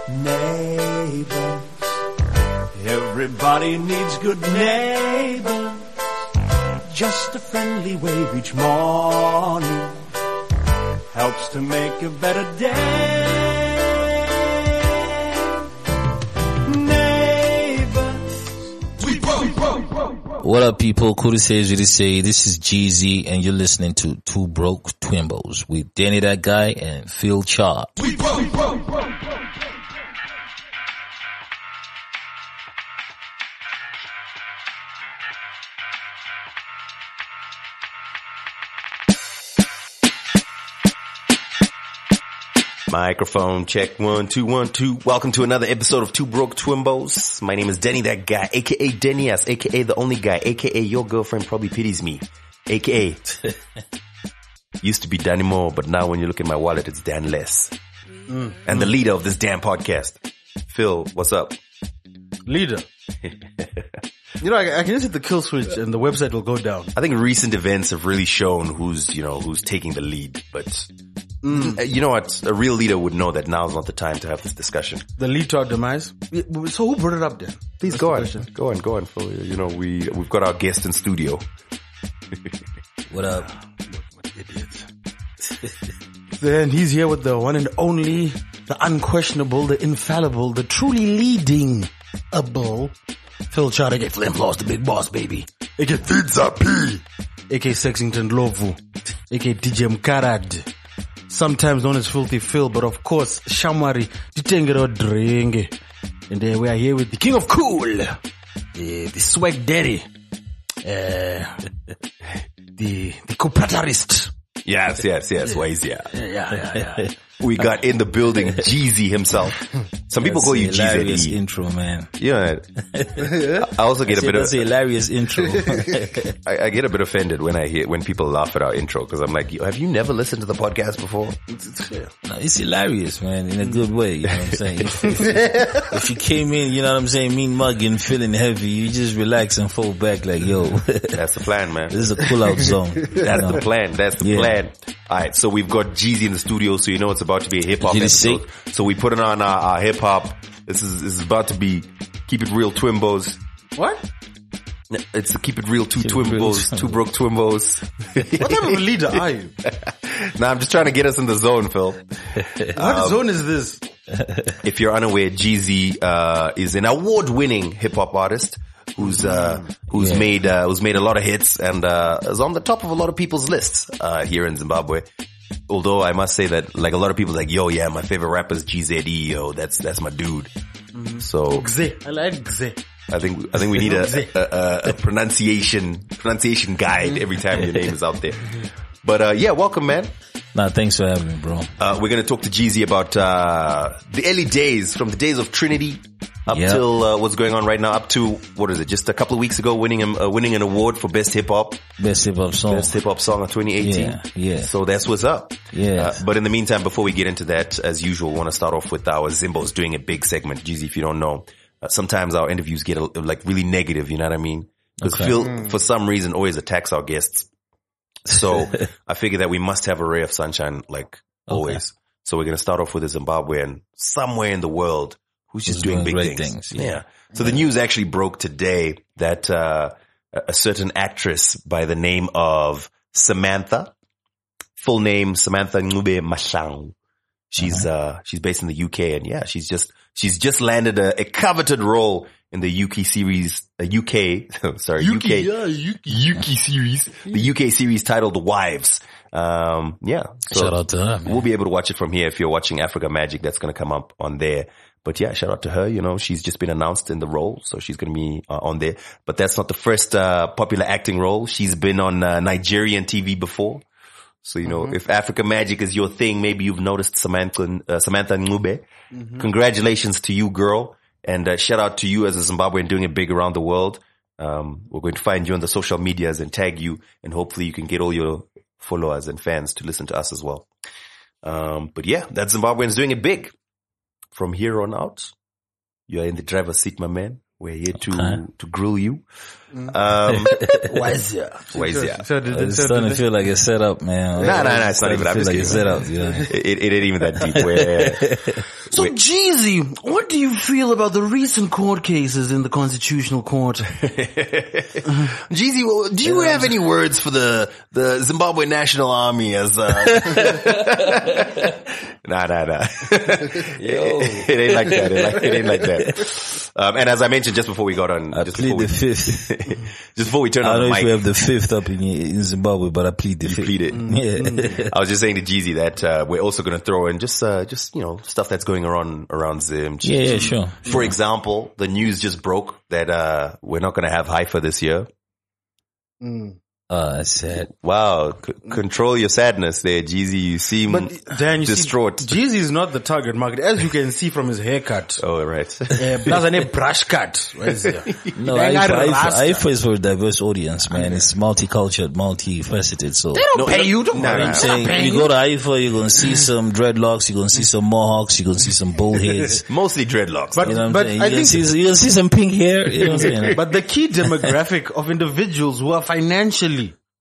Neighbors. Everybody needs good neighbors. Just a friendly wave each morning helps to make a better day. What up, people? Cool to say, easy to say. This is Jeezy, and you're listening to Two Broke Twimbos with Danny That Guy and Phil Chart. Microphone check 1 2 1 2. Welcome to another episode of Two Broke Twimbos. My name is Danny That Guy, aka Denny-ass, aka the only guy, aka your girlfriend probably pities me, aka used to be Danny Moore, but now when you look at my wallet, it's Dan Less. And the leader of this damn podcast, Phil. What's up? Leader. You know, I can just hit the kill switch and the website will go down. I think recent events have really shown who's taking the lead, but you know what? A real leader would know that now's not the time to have this discussion. The lead to our demise. So who brought it up then? Please go on, Phil. You know, we've got our guest in studio. What up? What idiots. Then he's here with the one and only, the unquestionable, the infallible, the truly leading-able Phil Chart, aka Flame Floss, the big boss, baby. Aka Pizza P. Aka Sexington Lovu. Aka DJ Mkarad. Sometimes known as Filthy Phil, but of course, Shamari Ditengero Drenge. And we are here with the King of Cool, the Swag Daddy, the cooperatorist. Yes. Ways, yeah. Yeah. We got in the building Jeezy himself. Some people call you hilarious Jeezy. Intro, man. Yeah. I also get a bit of... That's a hilarious intro. I get a bit offended when people laugh at our intro, because I'm like, have you never listened to the podcast before? No, it's hilarious, man, in a good way, you know what I'm saying? If you came in, you know what I'm saying, mean mugging, feeling heavy, you just relax and fall back like, yo. That's the plan, man. This is a pull-out zone. That's the plan. That's the plan. Alright, so we've got Jeezy in the studio, so you know it's about to be a hip-hop episode. So we put it on our hip-hop. This is about to be Keep It Real Twimbos. What? It's the Keep It Real Two Twimbos, Two Broke Twimbos. What type of a leader are you? Nah, I'm just trying to get us in the zone, Phil. What zone is this? If you're unaware, Jeezy is an award-winning hip-hop artist who's made a lot of hits and is on the top of a lot of people's lists here in Zimbabwe. Although I must say that, like, a lot of people are like, yo, yeah, my favorite rapper is GZE, yo, that's my dude. Mm-hmm. So Gze. I like Gze. I think we need a pronunciation guide every time your name is out there. But yeah, welcome, man. Nah, thanks for having me, bro. We're gonna talk to Jeezy about the early days, from the days of Trinity up till what's going on right now, up to, what is it, just a couple of weeks ago, winning an award for Best Hip Hop Song of 2018. Yeah. So that's what's up. Yeah. But in the meantime, before we get into that, as usual, we want to start off with our Zimbos doing a big segment. Jeezy, if you don't know, sometimes our interviews get really negative, you know what I mean? Because Phil, for some reason, always attacks our guests. So I figure that we must have a ray of sunshine, like always. So we're going to start off with a Zimbabwean somewhere in the world who's just doing big things. Yeah. So the news actually broke today that a certain actress by the name of Samantha, full name Samantha Ncube Mahlangu. She's based in the UK, and yeah, she's just landed a coveted role in the UK series, UK series titled Wives. So shout out to her, man. We'll be able to watch it from here if you're watching Africa Magic. That's going to come up on there. But yeah, shout out to her. You know, she's just been announced in the role, so she's going to be on there. But that's not the first popular acting role. She's been on Nigerian TV before. So, you know, if Africa Magic is your thing, maybe you've noticed Samantha Ncube. Congratulations to you, girl. And shout out to you as a Zimbabwean doing it big around the world. We're going to find you on the social medias and tag you, and hopefully you can get all your followers and fans to listen to us as well. But yeah, that Zimbabwean's doing it big. From here on out, you're in the driver's seat, my man. We're here to grill you. Why is ya? It's starting to feel like it's set up, man. Nah, it's not even. I'm just like it's set up, you know? It ain't even that deep. So, Jeezy, what do you feel about the recent court cases in the Constitutional Court? Jeezy, do you have any words for the Zimbabwe National Army as Nah. It ain't like that. It ain't like that. And as I mentioned just before we got on, I plead the fifth. Just before we turn on the mic. I don't know if we have the fifth up in Zimbabwe, but I plead the fifth. You plead it. Yeah. I was just saying to Jeezy that we're also going to throw in just you know, stuff that's going around Zim. Yeah, sure. For example, the news just broke that we're not going to have Haifa this year. That's sad. Wow. Control your sadness there, Jeezy. You seem distraught. Jeezy is not the target market, as you can see from his haircut. Oh, right. Plus a brush cut. No, Haifa is for a diverse audience, man. It's multicultural, multifaceted. So they don't pay you. I'm saying, you go to Haifa, you're gonna see some dreadlocks, you're gonna see some mohawks, you're gonna see some bullheads. Mostly dreadlocks. But, you know what I'm saying? You're gonna see some pink hair. You know what I'm saying? But the key demographic of individuals who are financially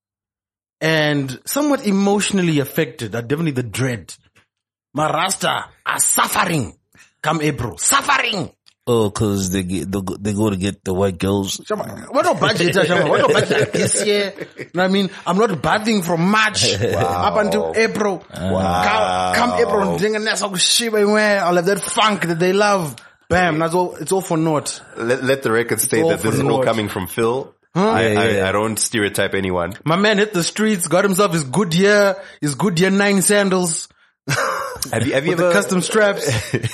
and somewhat emotionally affected are definitely the dread. Marasta are suffering come April. Suffering! Oh, cause they go to get the white girls. What no budget, what no budget this year? You know what I mean? I'm not bathing from March up until April. Come April, I'll have that funk that they love. Bam, that's all, it's all for naught. Let the record state that this is all coming from Phil. I don't stereotype anyone. My man hit the streets, got himself his Goodyear 9 sandals. Have you ever the custom straps?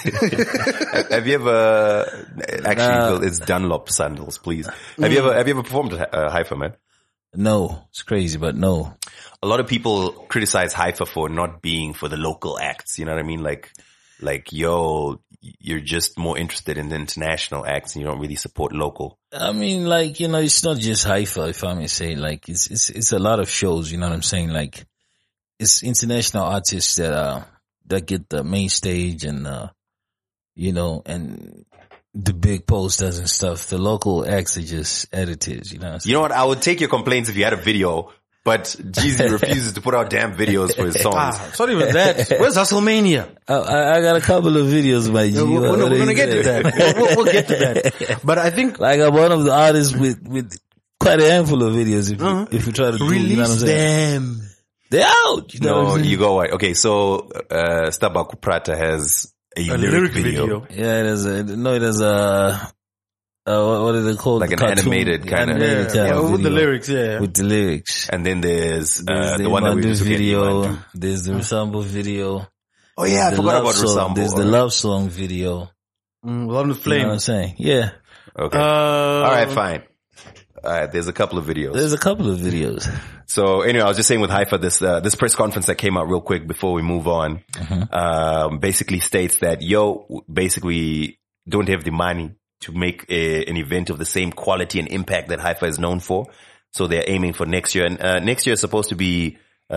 Have you ever actually? It's Dunlop sandals, please. Have you ever performed at Haifa, man? No, it's crazy, but no. A lot of people criticize Haifa for not being for the local acts. You know what I mean? Like, yo, you're just more interested in the international acts and you don't really support local. I mean, like, you know, it's not just Haifa, if I may say. Like, it's a lot of shows, you know what I'm saying? Like, it's international artists that get the main stage and, you know, and the big posters and stuff. The local acts are just editors, you know what I'm saying? You know what? I would take your complaints if you had a video, but Jeezy refuses to put out damn videos for his songs. It's not even that. Where's Hustlemania? I got a couple of videos, my G. We're gonna get to that. We'll get to that. But I think, like, I'm one of the artists with quite a handful of videos. If you try to release you know what I'm saying? them. They're out. You know you go away. Okay, so Stabaku Prata has a lyric video. Yeah, there's a what are they called? Like an animated kind of with the lyrics, with the lyrics. And then there's the one that we just video. There's the Rusambo video. Oh yeah, I forgot about Rusambo. There's the love song video. Love the Flame. You know what I'm saying? Yeah. Okay. All right, fine. There's a couple of videos. So anyway, I was just saying with Haifa, this press conference that came out real quick before we move on, basically states that basically don't have the money to make an event of the same quality and impact that Haifa is known for. So they're aiming for next year. And next year is supposed to be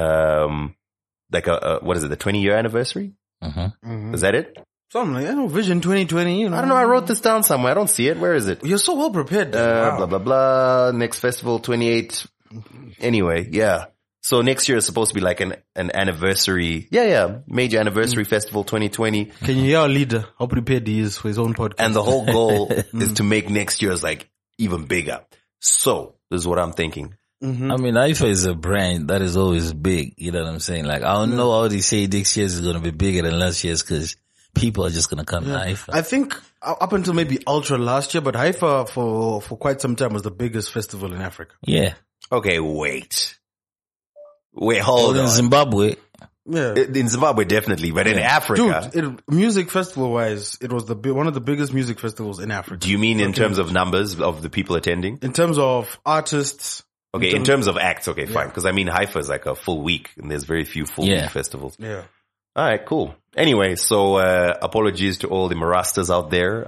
like what is it, the 20-year anniversary? Is that it? Something like that. Vision 2020. You know. I don't know. I wrote this down somewhere. I don't see it. Where is it? You're so well prepared. Wow. Blah, blah, blah. Next festival, 28. Anyway, yeah. So next year is supposed to be like an anniversary. Yeah. Major anniversary festival 2020. Can you hear our leader? How prepared he is for his own podcast. And the whole goal is to make next year's like even bigger. So this is what I'm thinking. I mean, Haifa is a brand that is always big. You know what I'm saying? Like, I don't know how they say next year's is going to be bigger than last year's because people are just going to come to Haifa. I think up until maybe Ultra last year, but Haifa for quite some time was the biggest festival in Africa. Yeah. Okay, wait, hold on. In Zimbabwe. Yeah. In Zimbabwe, definitely, but in Africa. Dude, music festival wise, it was one of the biggest music festivals in Africa. Do you mean in terms of numbers of the people attending? In terms of artists. Okay, in terms of acts, okay, fine. Because I mean, Haifa is like a full week and there's very few full week festivals. Yeah. All right, cool. Anyway, so apologies to all the Marastas out there.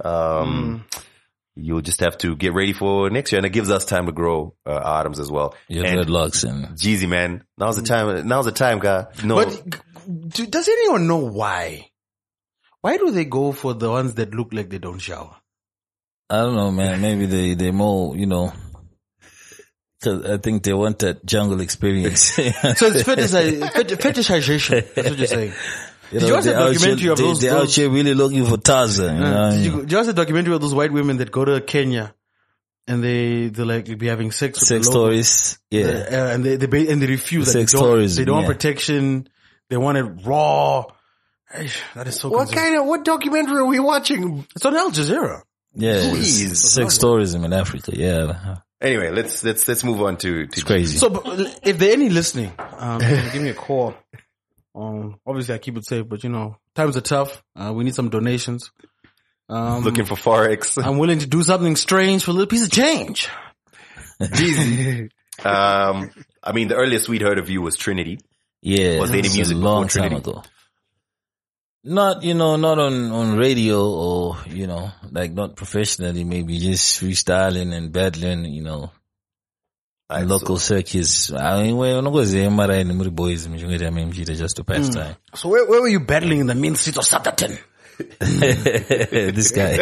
You'll just have to get ready for next year, and it gives us time to grow our items as well. Your dreadlocks and Jeezy, man. Now's the time, guy. No, but does anyone know why? Why do they go for the ones that look like they don't shower? I don't know, man. Maybe they more, you know, because I think they want that jungle experience. So it's fetishization. That's what you're saying. You Did you watch the documentary of those? They're out here really looking for Tarzan. You know did you watch the documentary of those white women that go to Kenya and they like be having sex with sex stories? Yeah. And they refuse. Sex tourism. They don't want protection. They want it raw. That is so. What documentary are we watching? It's on Al Jazeera. Yeah. Sex tourism in Africa. Yeah. Anyway, let's move on to it's crazy. So if there are any listening, give me a call. Obviously I keep it safe, but you know, times are tough. We need some donations. Looking for Forex. I'm willing to do something strange for a little piece of change. Jeezy. I mean, the earliest we'd heard of you was Trinity. Yeah. Was there any music a long before time Trinity? ago. Not, you know, not on radio or, you know, like not professionally, maybe just freestyling and battling, you know, local circuits. I mean, we're not going to boys, just to pass time. So where were you battling in the main street of Southerton? This guy.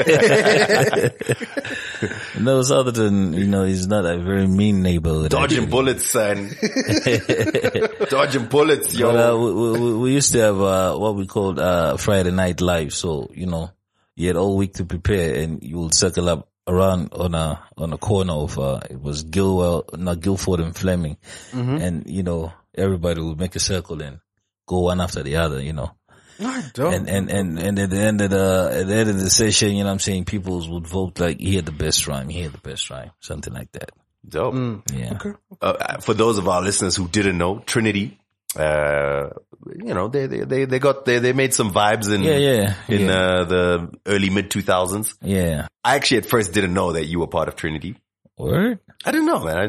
No, Southerton, you know, is not a very mean neighborhood. Dodging bullets, son. Dodging bullets, yo. But, we used to have what we called Friday Night Live. So, you know, you had all week to prepare and you would circle up around on a corner of it was Guilford and Fleming. Mm-hmm. And, you know, everybody would make a circle and go one after the other, you know. And at the end of the session, you know what I'm saying, people would vote like, he had the best rhyme, something like that. Dope. Yeah. Okay. For those of our listeners who didn't know, Trinity, you know, they made some vibes in the early mid 2000s. Yeah. I actually at first didn't know that you were part of Trinity. Word? I didn't know, man.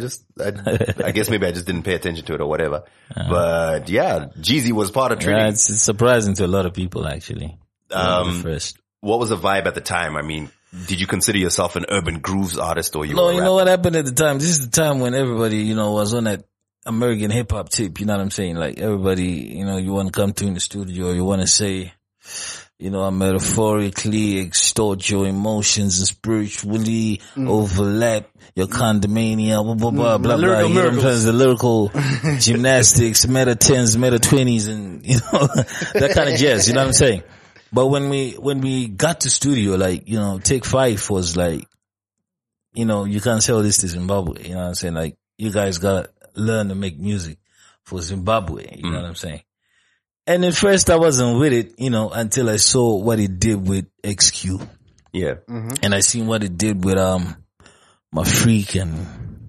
I guess maybe I just didn't pay attention to it or whatever. But yeah, Jeezy was part of Trinity. Yeah, it's surprising to a lot of people actually. First. What was the vibe at the time? I mean, did you consider yourself an urban grooves artist or you were a rapper? You know what happened at the time? This is the time when everybody, you know, was on that American hip hop tip, you know what I'm saying? Like everybody, you know, you want to come to in the studio, you want to say, you know, I metaphorically extort your emotions and spiritually overlap your condominium, blah, blah, blah, blah. You know what I'm saying? The lyrical gymnastics, meta 10s, meta 20s, and, you know, that kind of jazz, you know what I'm saying? But when we got to studio, like, you know, Take 5 was like, you know, you can't sell this to Zimbabwe, you know what I'm saying? Like, you guys gotta learn to make music for Zimbabwe, you know what I'm saying? And at first I wasn't with it, you know, until I saw what it did with XQ. Yeah. Mm-hmm. And I seen what it did with, My Freak and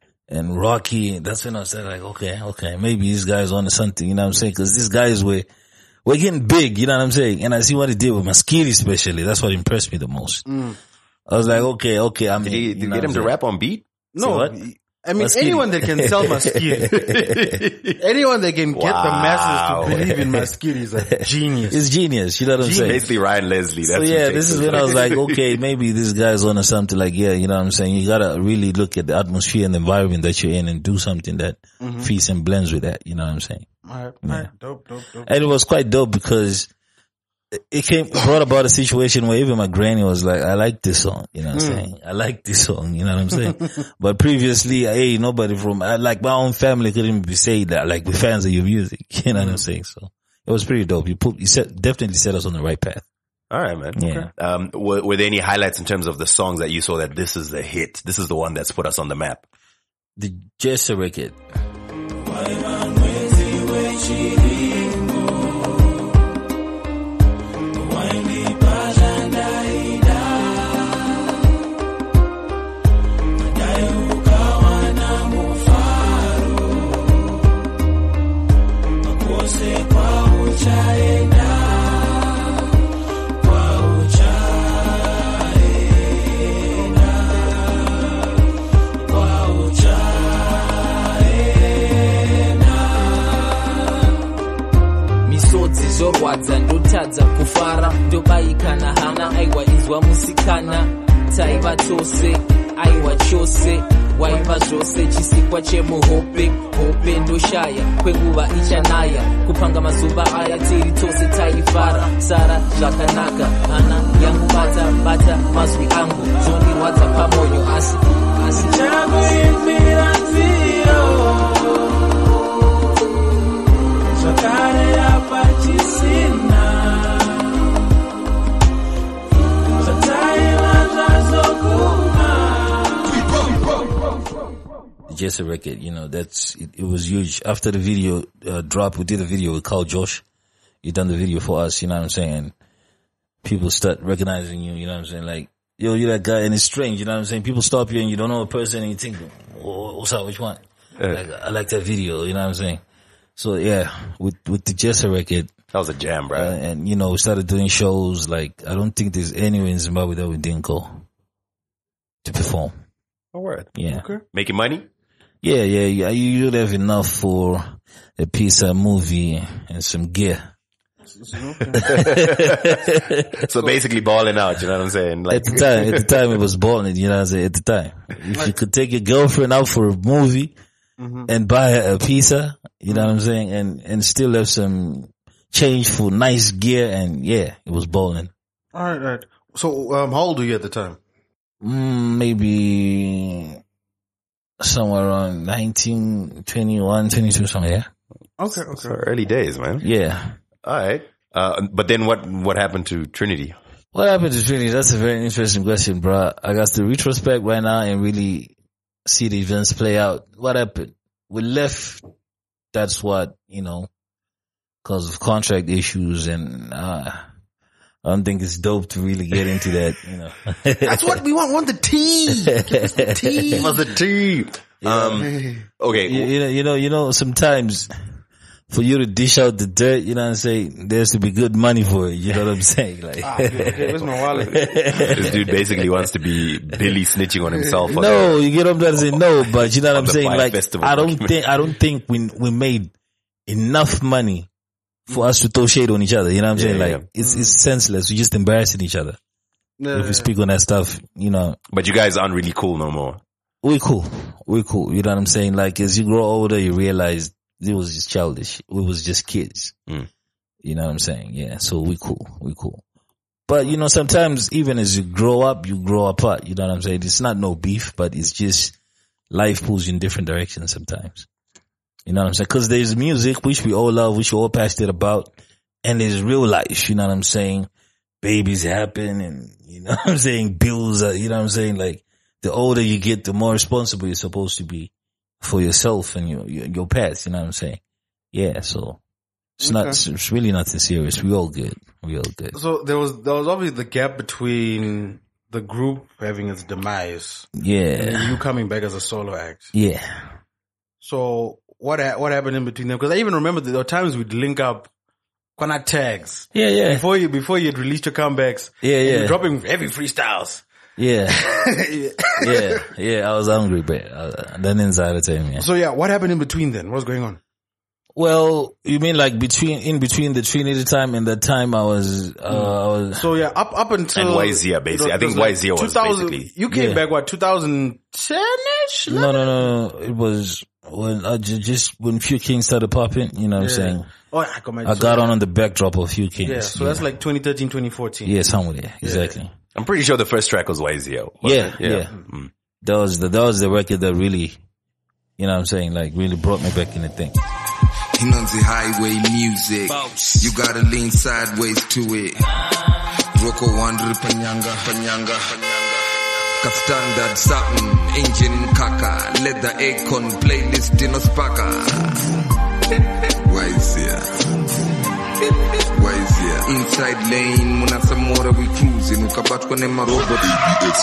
Rocky. That's when I said like, okay, maybe these guys on to something, you know what I'm saying? Cause these guys were getting big, you know what I'm saying? And I see what it did with Maskiri especially. That's what impressed me the most. I was like, okay, I'm Did you get him to rap on beat? No. I mean, anyone that can sell Maskiri, anyone that can get the masses to believe in Maskiri is a genius. It's genius, you know what I'm saying? Basically Ryan Leslie. That's this is when I was like, okay, maybe this guy's on to something like, yeah, you know what I'm saying? You gotta really look at the atmosphere and the environment that you're in and do something that fits and blends with that, you know what I'm saying? All right. Dope. And it was quite dope because it brought about a situation where even my granny was like, I like this song, you know what I'm saying? I like this song, you know what I'm saying? But previously, nobody from, like my own family couldn't be saying that, like we're fans of your music, you know what I'm saying? So it was pretty dope. You definitely set us on the right path. All right, man. Yeah. Okay. Were there any highlights in terms of the songs that you saw that this is a hit? This is the one that's put us on the map. The Jesse record. zorwadza ndotadza kufara ndobayikana hana aiwa izwa musikana taiva tose aiwa chose waiva zvose chisikwa chemuhope hope ndoshaya kwenguva ichanaya kupanga mazuva aya tiri tose taifara sara zvakanaka hana yangu bata bata mazwi angu zondirwadza pamoyo asi changu imira nziro zvakare yapa chisina zvataima zvazoguma. Just a record, you know, it was huge. After the video drop, we did a video with Carl Josh. He done the video for us, you know what I'm saying? People start recognizing you, you know what I'm saying? Like, yo, you're that guy, and it's strange, you know what I'm saying? People stop you and you don't know a person and you think, oh, what's up, which one? Like, I like that video, you know what I'm saying? So yeah, with the Jessa record. That was a jam, bro. And you know, we started doing shows, like, I don't think there's anywhere in Zimbabwe that we didn't go to perform. Oh, word. Yeah. Okay. Making money? Yeah. You would have enough for a piece of movie and some gear. So basically balling out, you know what I'm saying? Like, at the time it was balling, you know what I'm saying? At the time. If you could take your girlfriend out for a movie and buy her a pizza, you know what I'm saying? And still have some change for nice gear, and yeah, it was balling. All right. So, how old were you at the time? Maybe somewhere around 19, 21, 22, somewhere. Yeah. Okay. So early days, man. Yeah. All right. But then what happened to Trinity? What happened to Trinity? That's a very interesting question, bro. I got to retrospect right now and really see the events play out. What happened? We left. That's what, you know, because of contract issues, and I don't think it's dope to really get into that, you know. That's what we want. Want the tea. Give us the tea. Give us the tea. Okay. You know, sometimes for you to dish out the dirt, you know what I'm saying, there has to be good money for it, you know what I'm saying? Like, okay, where's my wallet? This dude basically wants to be Billy snitching on himself. No, you get what I'm trying to say? No, but you know what I'm saying? Like, I don't think we made enough money for us to throw shade on each other, you know what I'm saying? Like, it's senseless. We're just embarrassing each other. If we speak on that stuff, you know. But you guys aren't really cool no more. We're cool. You know what I'm saying? Like, as you grow older, you realize it was just childish. We was just kids. You know what I'm saying? Yeah. So we cool. But you know, sometimes even as you grow up, you grow apart. You know what I'm saying? It's not no beef, but it's just life pulls you in different directions sometimes. You know what I'm saying? Cause there's music, which we all love, which we're all passionate about. And there's real life. You know what I'm saying? Babies happen, and you know what I'm saying? Bills are, you know what I'm saying? Like, the older you get, the more responsible you're supposed to be for yourself and your past, you know what I'm saying? Yeah, so it's it's really nothing serious. We all good. So there was obviously the gap between the group having its demise. Yeah. And you coming back as a solo act. Yeah. So what happened in between them? Because I even remember there were times we'd link up Kwana tags. Yeah. Before you had released your comebacks. Yeah. You were dropping heavy freestyles. Yeah. Yeah. I was hungry, but then inside the time, yeah. So yeah, what happened in between then? What was going on? Well, you mean like in between the Trinity time and the time I was So yeah, up until and YZia basically. I think YZia was basically. You came back 2010ish? No. It was when when Few Kings started popping, you know what I'm saying? Oh, I got on the backdrop of Few Kings. Yeah, so that's like 2013, 2014. Yeah, somewhere there. Exactly. I'm pretty sure the first track was YZia. Yeah. That was the record that really, you know what I'm saying, like really brought me back in the thing. Hinanzi highway music. You gotta lean sideways to it. Roko wandri panyanga. Standard something, engine kaka. Leather acorn playlist in a spaka. YZia. Inside lane, muna samora we cruising. Ukabat kone marobo. ABX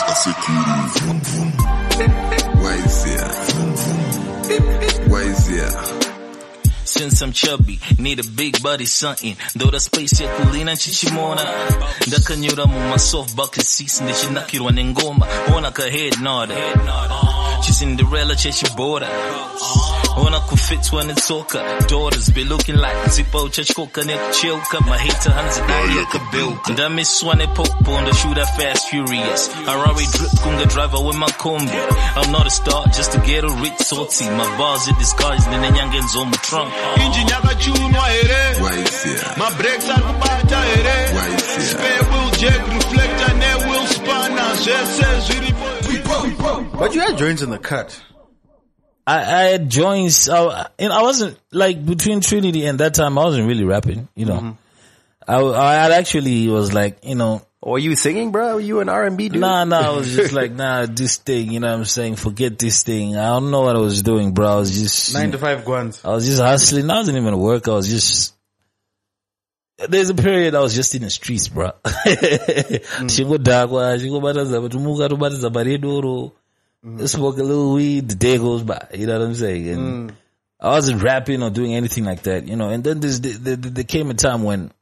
asekuru. YZia. Since I'm chubby, need a big body something. Though the space ya kulina chichimona. Ndakanyura mu my soft bucket seats ndichinakirwa nengoma. Ona ka head nod. Cinderella chechibora. Ona kufitwa nitsoka. Daughters be looking like Zippo chachkoka nekuchilka. Mahita hanzi daya kabilka. Ndamiswa nepopo and shoot that fast furious. Harari drip kunga driver with my combi. I'm not a star just to get a rich salty. My bars are disguised in the nyangen's on my trunk. Engine yaga chunwa here. My brakes are kubata here. Spare wheel jet reflector ne wheel spot. But you had joints in the cut. I had joints. I wasn't like between Trinity and that time. I wasn't really rapping. You know, I actually was like, you know. Were you singing, bro? Were you an R&B dude? Nah, I was just like, this thing, you know what I'm saying? Forget this thing. I don't know what I was doing, bro. I was just 9 to 5 guans. I was just hustling. I wasn't even at work. I was just. There's a period I was just in the streets, bro. Smoke a little weed, the day goes by, you know what I'm saying? And I wasn't rapping or doing anything like that, you know. And then there came a time when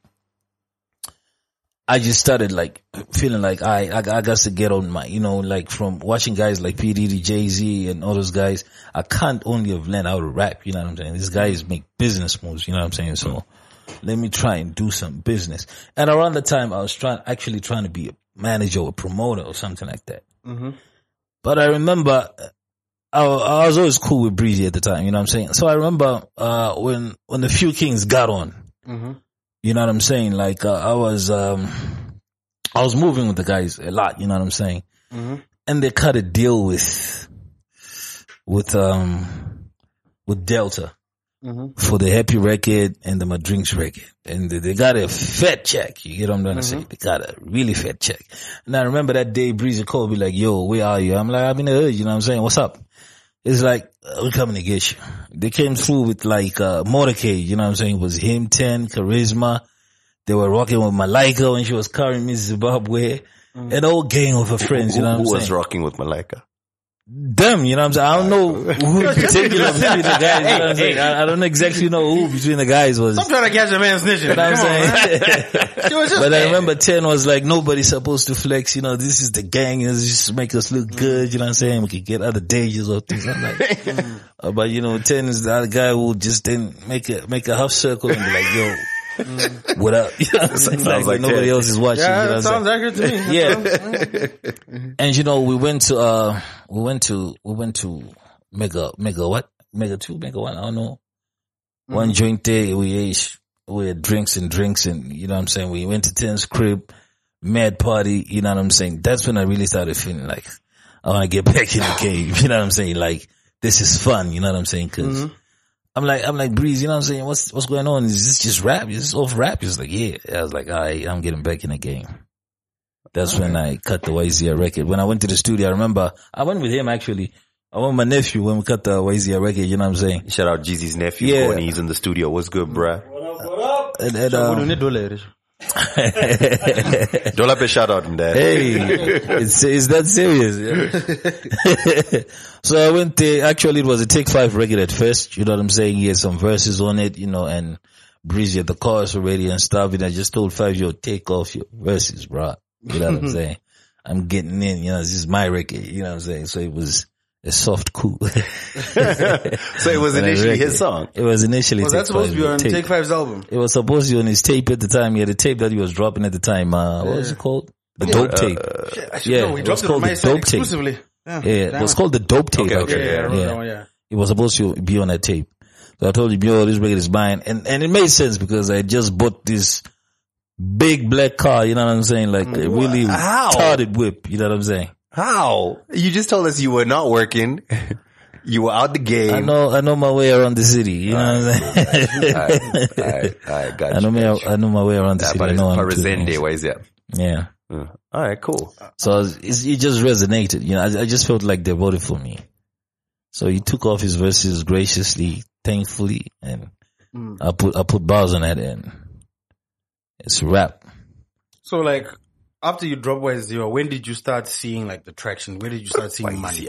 I just started like feeling like I got to get on my, you know, like from watching guys like P. Diddy, Jay-Z and all those guys, I can't only have learned how to rap, you know what I'm saying? These guys make business moves, you know what I'm saying? So let me try and do some business. And around the time I was actually trying to be a manager or a promoter or something like that. But I remember, I was always cool with Breezy at the time, you know what I'm saying? So I remember, when the Few Kings got on, you know what I'm saying? Like, I was moving with the guys a lot, you know what I'm saying? And they cut a deal with Delta for the Happy record and the My Drinks record. And they got a fat check. You get what I'm trying to say? They got a really fat check. And I remember that day Breezy called me like, yo, where are you? I'm like, I'm in the hood, you know what I'm saying? What's up? It's like, we're coming to get you. They came through with like, motorcade, you know what I'm saying? It was him, 10, Charisma. They were rocking with Malika when she was carrying Miss Zimbabwe. An old gang of her friends, you know what I'm saying? Who was rocking with Malika? Them, you know what I'm saying? I don't know who in particular between the guys, you know what I'm saying? I don't exactly know who between the guys was. I'm trying to catch a man snitching. You know what I'm saying? But I remember 10 was like, nobody's supposed to flex, you know, this is the gang, it's just to make us look good, you know what I'm saying? We could get other dangers or things. I'm like, but you know, 10 is the other guy who just didn't make a half circle and be like, yo, what up? You know what I'm saying? Like nobody else is watching. Yeah, you know that sounds accurate to me. Yeah. And you know, we went to Mega 2, Mega 1, I don't know. One joint day, we had drinks and, you know what I'm saying? We went to 10's crib, mad party, you know what I'm saying? That's when I really started feeling like, I want to get back in the game, you know what I'm saying? Like, this is fun, you know what I'm saying? Cause I'm like, Breeze, you know what I'm saying? What's going on? Is this just rap? Is this off rap? He's like, yeah. I was like, all right, I'm getting back in the game. That's when I cut the YZR record. When I went to the studio, I remember, I went with him actually. I went with my nephew when we cut the YZR record, you know what I'm saying? Shout out Jeezy's nephew, Yeah. Gordon. He's in the studio. What's good, bruh? What up? And, Don't let me shout out him, Dad. hey, it's that serious. Yeah? So I went there. Actually, it was a Take 5 record at first. You know what I'm saying? He had some verses on it, you know, and Breezy had the chorus already and stuff. And I just told 5, yo, take off your verses, bro. You know what I'm saying? I'm getting in, you know, this is my record, you know what I'm saying? So it was a soft coup. So it was initially his song. It was initially Was that supposed to be on Take 5's album? It was supposed to be on his tape at the time. He had a tape that he was dropping at the time. What was it called? The Dope Tape. Yeah, it was called the Dope Tape. Exclusively. Yeah, it was called the Dope Tape. Okay. Yeah. It was supposed to be on that tape. So I told him, yo, this record is mine. And it made sense because I just bought this big black car, you know what I'm saying? Like a really retarded whip, you know what I'm saying? How? You just told us you were not working. You were out the game. I know my way around the city, you know what I'm saying? Alright, got you. I know my way around the city. I know Yeah. All right, cool. So it just resonated, you know. I just felt like they voted for me. So he took off his verses graciously, thankfully, and I put bars on that, and it's a wrap. So like, after you dropped YZR, when did you start seeing like the traction? Where did you start seeing money?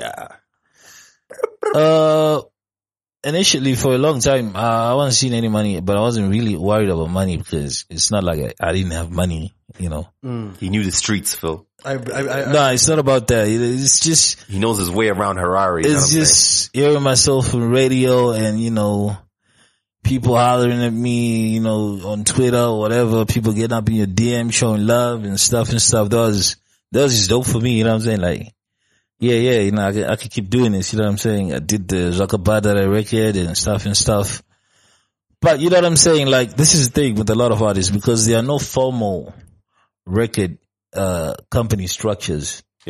Initially for a long time, I wasn't seeing any money, but I wasn't really worried about money because it's not like I didn't have money, you know. He knew the streets, Phil. No, it's not about that. It's just, he knows his way around Harare. It's just hearing myself on radio and, you know, people hollering at me, you know, on Twitter or whatever, people getting up in your DM showing love and stuff. That was just dope for me, you know what I'm saying? Like, yeah, you know, I could keep doing this, you know what I'm saying? I did the Zakabada record and stuff. But you know what I'm saying? Like, this is the thing with a lot of artists because there are no formal record, company structures. Yeah.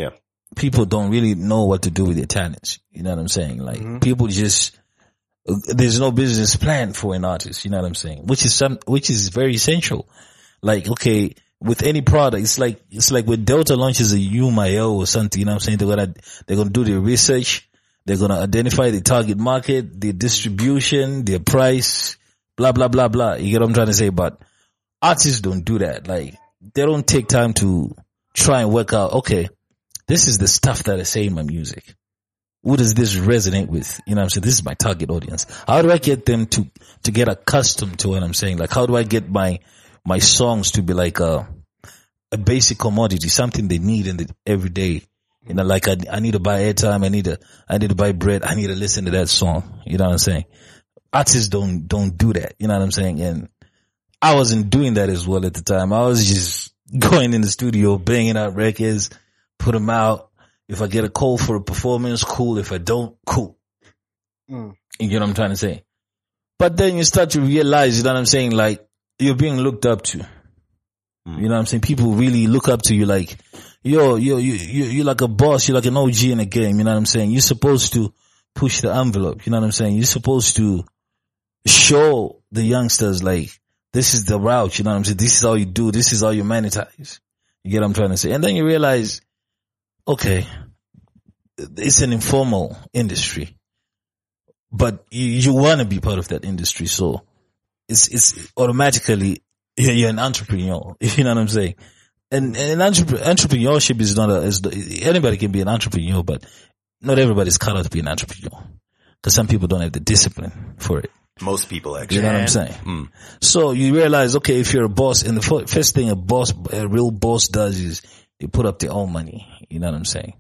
people don't really know what to do with their talents. You know what I'm saying? Like people just, there's no business plan for an artist. You know what I'm saying? Which is very essential. Like, okay, with any product, it's like when Delta launches a UMIO or something, you know what I'm saying? They're gonna do their research. They're gonna identify the target market, their distribution, their price, blah, blah, blah, blah. You get what I'm trying to say? But artists don't do that. Like, they don't take time to try and work out, okay, this is the stuff that I say in my music. Who does this resonate with? You know what I'm saying? This is my target audience. How do I get them to get accustomed to what I'm saying? Like, how do I get my songs to be like a basic commodity, something they need in the everyday? You know, like I need to buy airtime. I need to buy bread. I need to listen to that song. You know what I'm saying? Artists don't do that. You know what I'm saying? And I wasn't doing that as well at the time. I was just going in the studio, banging out records, put them out. If I get a call for a performance, cool. If I don't, cool. You get what I'm trying to say? But then you start to realize, you know what I'm saying? Like, you're being looked up to. You know what I'm saying? People really look up to you like, you're like a boss. You're like an OG in a game. You know what I'm saying? You're supposed to push the envelope. You know what I'm saying? You're supposed to show the youngsters like, this is the route. You know what I'm saying? This is how you do. This is how you monetize. You get what I'm trying to say? And then you realize, okay, it's an informal industry, but you want to be part of that industry. So it's automatically, you're an entrepreneur. You know what I'm saying? And entrepreneurship is not anybody can be an entrepreneur, but not everybody's cut out to be an entrepreneur. Cause some people don't have the discipline for it. Most people actually. You know what I'm saying? So you realize, okay, if you're a boss, and the first thing a real boss does is you put up their own money. You know what I'm saying?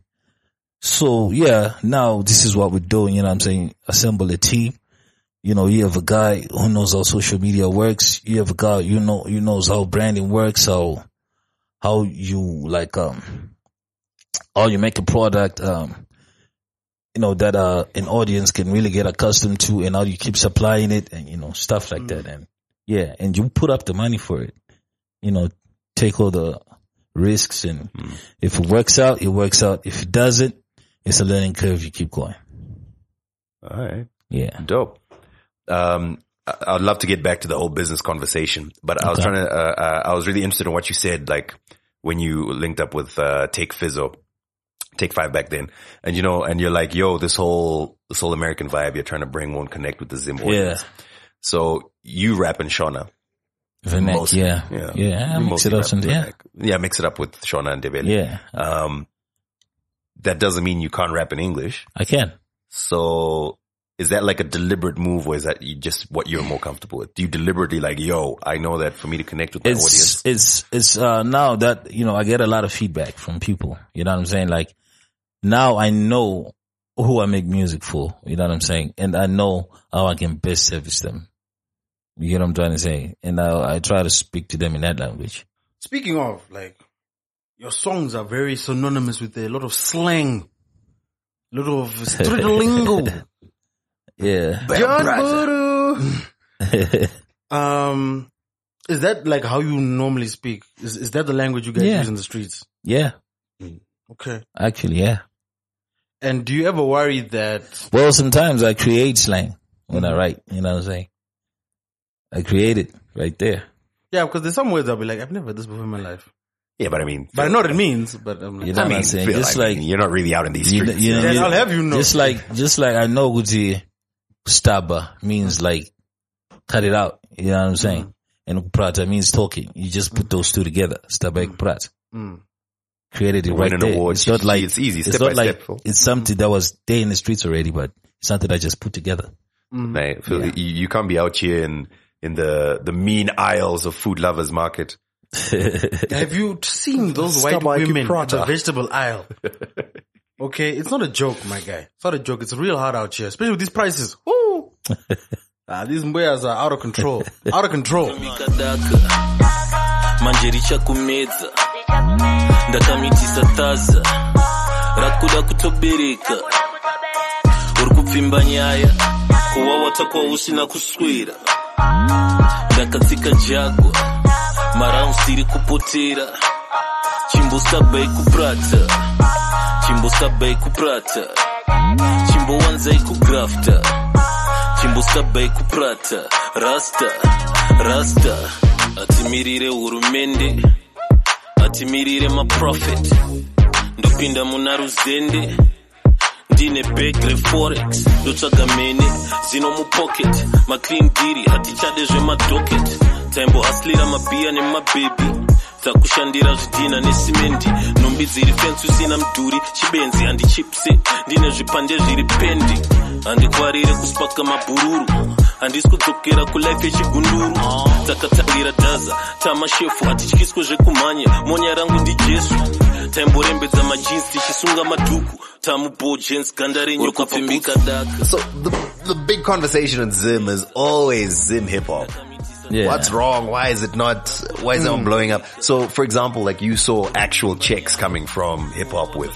So yeah, now this is what we're doing. You know what I'm saying? Assemble a team. You know, you have a guy who knows how social media works. You have a guy, you knows how branding works, how you like, how you make a product, you know, that, an audience can really get accustomed to, and how you keep supplying it, and, you know, stuff like that. And yeah, and you put up the money for it, you know, take all the risks, and if it works out, it works out. If it doesn't, it's a learning curve. You keep going. All right. Yeah. Dope. I'd love to get back to the whole business conversation, but I was trying to, I was really interested in what you said, like when you linked up with, Take Five back then, and you know, and you're like, yo, this whole American vibe you're trying to bring won't connect with the Zim audience. Yeah. So you rap in Shona. Vernac, yeah. Mix it up mix it up with Shona and Ndebele. Yeah. That doesn't mean you can't rap in English. I can. So is that like a deliberate move, or is that just what you're more comfortable with? Do you deliberately like, yo, I know that for me to connect with my audience? It's now that, you know, I get a lot of feedback from people. You know what I'm saying? Like, now I know who I make music for. You know what I'm saying? And I know how I can best service them. You get what I'm trying to say? And I try to speak to them in that language. Speaking of, like, your songs are very synonymous with a lot of slang, a lot of street lingo. Yeah. John Buru. Is that like how you normally speak? Is that the language you guys use in the streets? Yeah. Okay. Actually, yeah. And do you ever worry that? Well, sometimes I create slang when I write. You know what I'm saying? I create it right there. Yeah, because there's some words I'll be like, I've never heard this before in my life. Yeah, but I mean, but I know what it means. But I'm like, you know what I'm saying? Just like you're not really out in these streets. I'll have you know. Just like I know Guti Staba means like cut it out. You know what I'm saying? And Prata means talking. You just put those two together. Staba Prat. Created it right there. It's not like it's easy. It's not like it's something that was there in the streets already, but it's something I just put together. Right. So you can't be out here in the mean aisles of Food Lovers Market. Have you seen those white women at the vegetable aisle? Okay, it's not a joke, my guy. It's not a joke. It's real hard out here, especially with these prices. Woo! These mbears are out of control. Out of control. Manjericha kumedza ndakamitisa taza rakuda kutobereka uri kupfimba nyaya kuwawata kwausina kuswera ndakatsika jagwa maraunsi iri kupotera Chimbo sabei kuprata, chimbo sabei kuprata, chimbo wanzai kugrafta, chimbo sabei kuprata, rasta, atimirire urumende, atimirire ma profit, ndopinda munaruzende, ndine begre forex, dochagamene, zino mu pocket, ma clean diri, hatichade zve ma docket, tembo aslira mabia ne mababy, takushandira zvidhina nesimendi, nombi dziri fence usina mdhuri, chibenzi handi chipse, ndine zvipande zviri pendi, handikwarire kuspaka mabhururu, handisi kudzokera kulife yechigunduru, takatarira dhaza, tamashefu, hatityiswe zvekumhanya, monya rangu ndijesu, taimborembedza majinsi tichisunga madhuku, tamubo jens ganda renyu kupfimbika daka. So the big conversation on Zim is always Zim hip hop. Yeah. What's wrong? Why is it not blowing up? So, for example, like you saw actual checks coming from hip hop with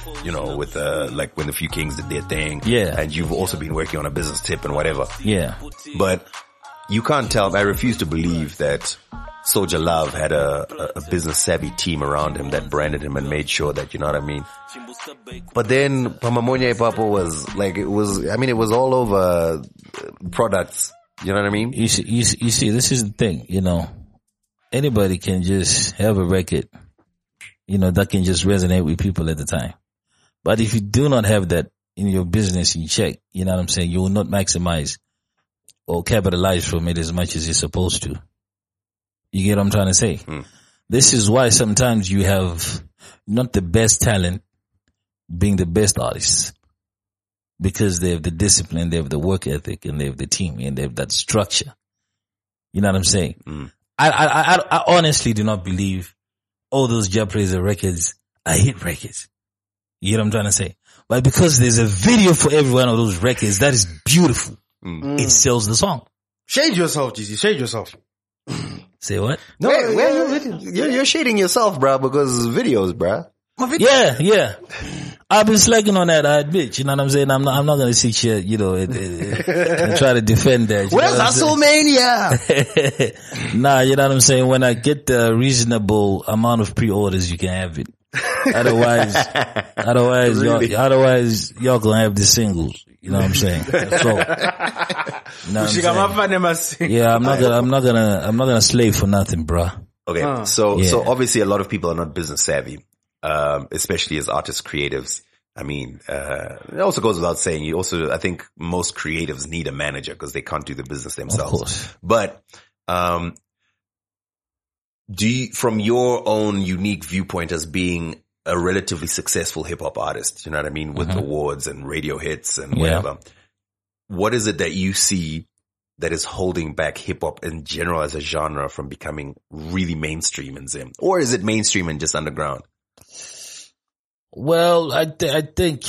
like when the Few Kings did their thing. Yeah. And you've also been working on a business tip and whatever. Yeah. But you can't tell, I refuse to believe that Soulja Love had a business savvy team around him that branded him and made sure that, you know what I mean? But then Pamamonya Papo was like, it was all over products. You know what I mean? You see, this is the thing, anybody can just have a record, that can just resonate with people at the time. But if you do not have that in your business in check, you know what I'm saying, you will not maximize or capitalize from it as much as you're supposed to. You get what I'm trying to say? This is why sometimes you have not the best talent being the best artists. Because they have the discipline, they have the work ethic, and they have the team, and they have that structure. You know what I'm saying? I honestly do not believe all those Jah Prayzah records are hit records. You get what I'm trying to say? But because there's a video for every one of those records that is beautiful, it sells the song. Shade yourself, GZ. Shade yourself. Say what? No, you're shading yourself, bro, because videos, bro. Yeah. I've been slacking on that, I admit. You know what I'm saying? I'm not gonna sit here, and try to defend that. Where's Hustlemania? Nah, you know what I'm saying? When I get the reasonable amount of pre-orders, you can have it. Otherwise, really? otherwise y'all gonna have the singles. You know what I'm saying? So, yeah, I'm not gonna slave for nothing, bruh. Okay, so obviously a lot of people are not business savvy. Especially as artists, creatives. I mean, it also goes without saying, I think most creatives need a manager because they can't do the business themselves. Of course. But, from your own unique viewpoint as being a relatively successful hip hop artist, you know what I mean? With awards and radio hits and whatever. What is it that you see that is holding back hip hop in general as a genre from becoming really mainstream in Zim? Or is it mainstream and just underground? Well, I think,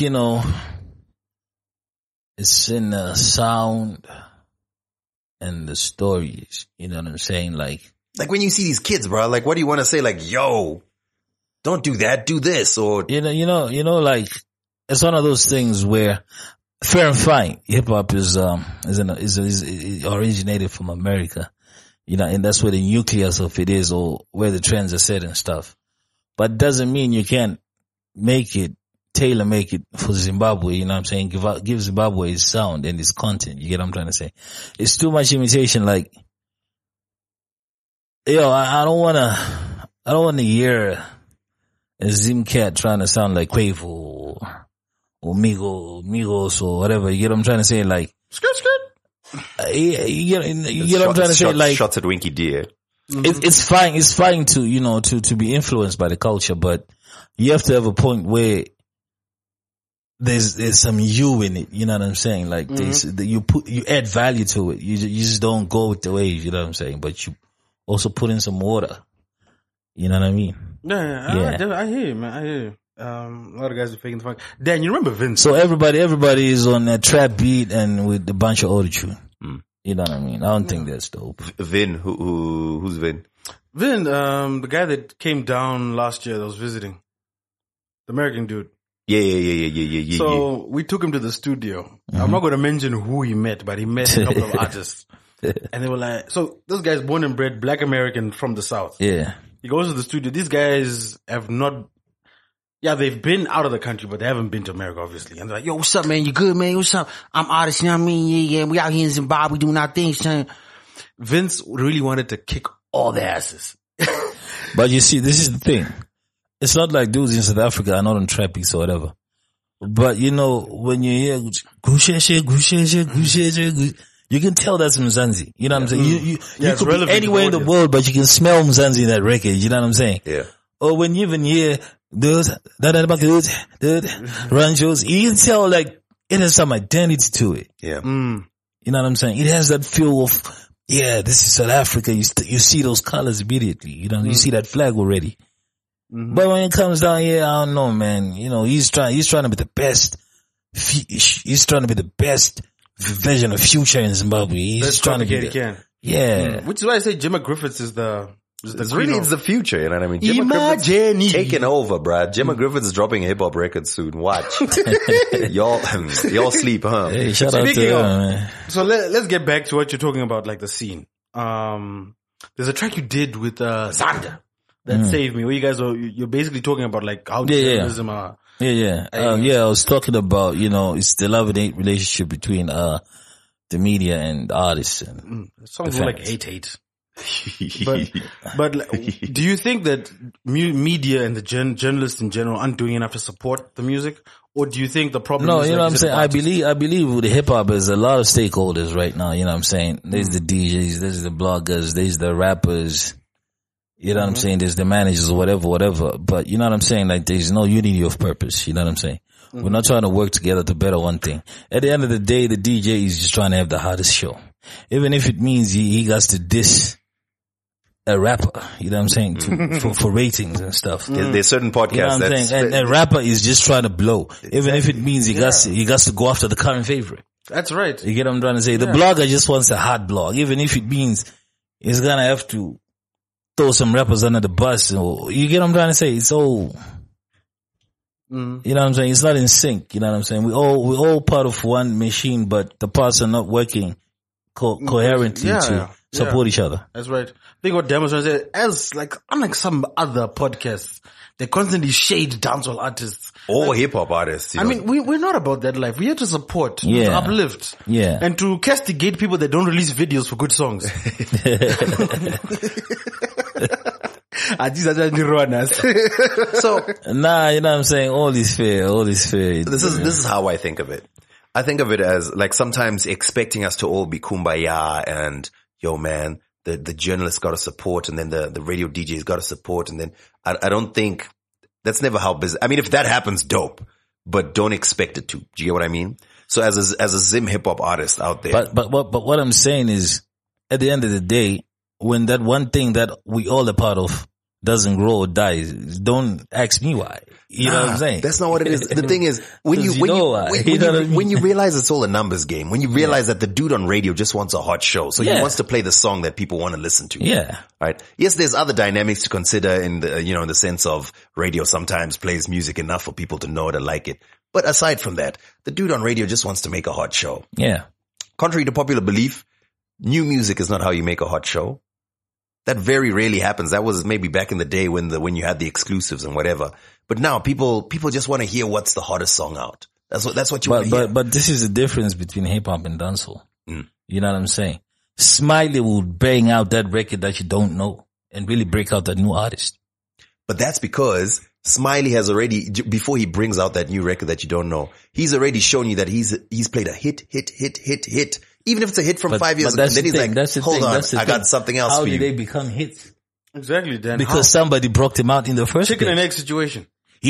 it's in the sound and the stories. You know what I'm saying? Like when you see these kids, bro, like what do you want to say? Like, yo, don't do that, do this, or like it's one of those things where fair and fine, hip hop is originated from America, and that's where the nucleus of it is, or where the trends are set and stuff. But it doesn't mean you can't tailor make it for Zimbabwe, you know what I'm saying? Give Zimbabwe its sound and its content, you get what I'm trying to say? It's too much imitation, like, I don't wanna hear a Zim cat trying to sound like Quavo or Migos or whatever, you get what I'm trying to say? Like, skirt. You get what I'm trying to say? Like, shots at Winky D. It's fine to be influenced by the culture, but you have to have a point where there's some you in it. You know what I'm saying? Like you add value to it. You just don't go with the wave. You know what I'm saying? But you also put in some water. You know what I mean? Yeah. I hear you, man. I hear you. A lot of guys are faking the funk. Dan, you remember Vince? So everybody is on a trap beat and with a bunch of autotune. You know what I mean? I don't think that's dope. Vin, who's Vin? Vin, the guy that came down last year that was visiting. The American dude. Yeah. So we took him to the studio. I'm not going to mention who he met, but he met a couple of artists. And they were like, so this guy's born and bred Black American from the South. Yeah. He goes to the studio. These guys have not Yeah, they've been out of the country, but they haven't been to America, obviously. And they're like, yo, what's up, man? You good, man? What's up? I'm artist, you know what I mean? Yeah, we out here in Zimbabwe doing our thing, son. Vince really wanted to kick all their asses. But you see, this is the thing. It's not like dudes in South Africa are not on trap beats or whatever. But you know, when you hear you can tell that's Mzansi. You know what I'm saying? You could be anywhere in the world, but you can smell Mzansi in that record. You know what I'm saying? Yeah. Or when you even hear those ranchos, you can tell like it has some identity to it. Yeah. You know what I'm saying? It has that feel of, yeah, this is South Africa. You see those colors immediately. You know, you see that flag already. But when it comes down here, I don't know, man. You know, he's trying to be the best. He's trying to be the best version of Future in Zimbabwe. He's trying to be yeah. Which is why I say Jimmy Griffiths is the it's the future, you know what I mean? Jimmy Griffiths taking over, bruh. Jimmy Griffiths is dropping a hip hop record soon. Watch. y'all sleep, huh? Hey, shout out to him, man. So let's get back to what you're talking about, like the scene. There's a track you did with Xander that saved me, where you guys you're basically talking about like how journalism are. I was talking about, you know, it's the love and hate relationship between the media and artists. And it sounds more like hate. But do you think that media and the journalists in general aren't doing enough to support the music, or do you think the problem? No, is you know what I'm saying. I believe with the hip hop, there's a lot of stakeholders right now. You know what I'm saying. There's the DJs, there's the bloggers, there's the rappers. You know what I'm saying. There's the managers, whatever. But you know what I'm saying. Like there's no unity of purpose. You know what I'm saying. We're not trying to work together to better one thing. At the end of the day, the DJ is just trying to have the hottest show, even if it means he got to diss a rapper, you know what I'm saying, for ratings and stuff. There's certain podcasts, you know what I'm saying? And a rapper is just trying to blow, even if it means he got to go after the current favorite. That's right. You get what I'm trying to say? The blogger just wants a hot blog, even if it means he's gonna have to throw some rappers under the bus. Or, you get what I'm trying to say? It's all, you know what I'm saying? It's not in sync. You know what I'm saying? We're all part of one machine, but the parts are not working coherently to support each other. That's right. I think what Demo's trying to say, unlike some other podcasts, they constantly shade dancehall artists. Or hip hop artists. I mean, we're not about that life. We're here to support, to uplift. Yeah. And to castigate people that don't release videos for good songs. So, you know what I'm saying? All is fair. This is how I think of it. I think of it as like sometimes expecting us to all be kumbaya and, yo man, the journalists got to support, and then the radio DJs got to support, and then I don't think that's never how business. I mean, if that happens, dope, but don't expect it to. Do you get what I mean? So as a Zim hip hop artist out there, but what I'm saying is, at the end of the day, when that one thing that we all are part of doesn't grow or dies, don't ask me why. You know what I'm saying? That's not what it is. The thing is, when you realize it's all a numbers game, when you realize that the dude on radio just wants a hot show, so he wants to play the song that people want to listen to. Yeah. Right. Yes, there's other dynamics to consider in the, you know, in the sense of radio sometimes plays music enough for people to know to like it. But aside from that, the dude on radio just wants to make a hot show. Yeah. Contrary to popular belief, new music is not how you make a hot show. That very rarely happens. That was maybe back in the day when you had the exclusives and whatever. But now people just want to hear what's the hottest song out. That's what you want to hear. But this is the difference between hip hop and dancehall. You know what I'm saying? Smiley will bang out that record that you don't know and really break out that new artist. But that's because Smiley has already, before he brings out that new record that you don't know, he's already shown you that he's played a hit. Even if it's a hit from 5 years ago, and then he's like, hold on, I got something else for you. How did they become hits? Exactly, Dan. Because somebody broke them out in the first place. Chicken and egg situation.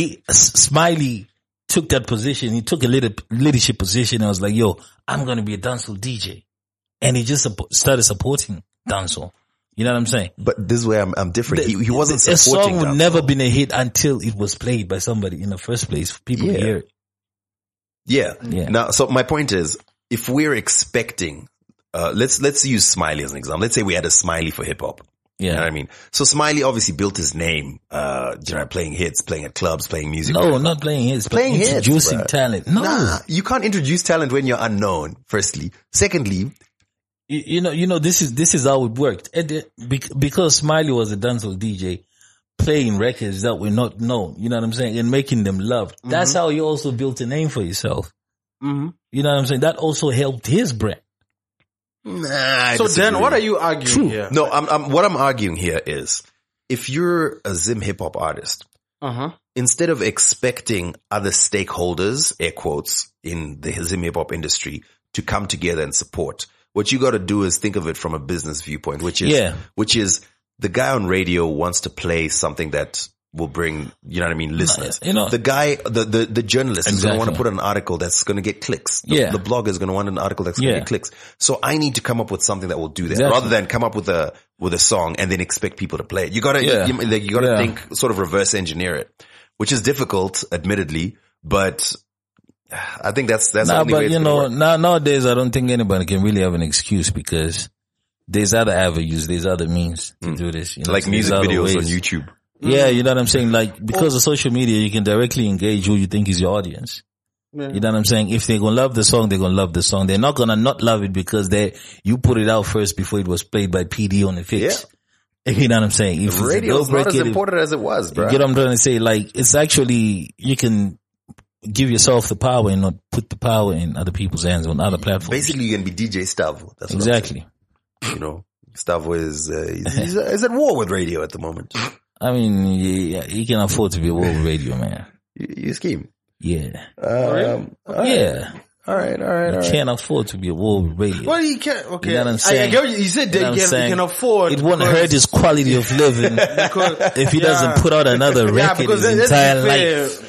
Smiley took that position. He took a leadership position and was like, yo, I'm going to be a dancehall DJ. And he just started supporting dancehall. You know what I'm saying? But this is where I'm different. He wasn't supporting dancehall. A song would never been a hit until it was played by somebody in the first place for people to hear it. Yeah. Now, so my point is, if we're expecting, let's use Smiley as an example. Let's say we had a Smiley for hip hop. Yeah. You know what I mean? So Smiley obviously built his name, playing hits, playing at clubs, playing music. No, not playing hits, but introducing talent. No. Nah, you can't introduce talent when you're unknown, firstly. Secondly, you know, this is how it worked. Because Smiley was a dancehall DJ, playing records that were not known, you know what I'm saying, and making them loved. That's how you also built a name for yourself. You know what I'm saying? That also helped his brand. Nah, So Dan, what are you arguing here? No, what I'm arguing here is if you're a Zim hip hop artist, instead of expecting other stakeholders, air quotes, in the Zim hip hop industry to come together and support, what you got to do is think of it from a business viewpoint, which is the guy on radio wants to play something that will bring, you know what I mean, listeners. You know, the guy, the journalist is going to want to put an article that's going to get clicks. The blogger is going to want an article that's going to get clicks. So I need to come up with something that will do that rather than come up with a song and then expect people to play it. You got to, you got to think, sort of reverse engineer it, which is difficult, admittedly, but I think that's the only way it's going to work. Nowadays I don't think anybody can really have an excuse because there's other avenues, there's other means to do this. You know, like music videos on YouTube. Yeah, you know what I'm saying? Like, because of social media, you can directly engage who you think is your audience. Yeah. You know what I'm saying? If they're gonna love the song, they're gonna love the song. They're not gonna not love it because you put it out first before it was played by PD on the fix. Yeah. You know what I'm saying? If radio's not as important as it was, bro. You get what I'm trying to say? Like, it's actually, you can give yourself the power and not put the power in other people's hands on other platforms. Basically, you can be DJ Stavo. That's what exactly. You know, Stavo is he's at war with radio at the moment. I mean, he can afford to be a world radio, man. You scheme? Yeah. Yeah. All right. He can't afford to be a world radio. Well, he can't. Okay. You know what I'm saying? I get what you said that he can afford. It won't hurt his quality of living if he doesn't put out another record his entire life.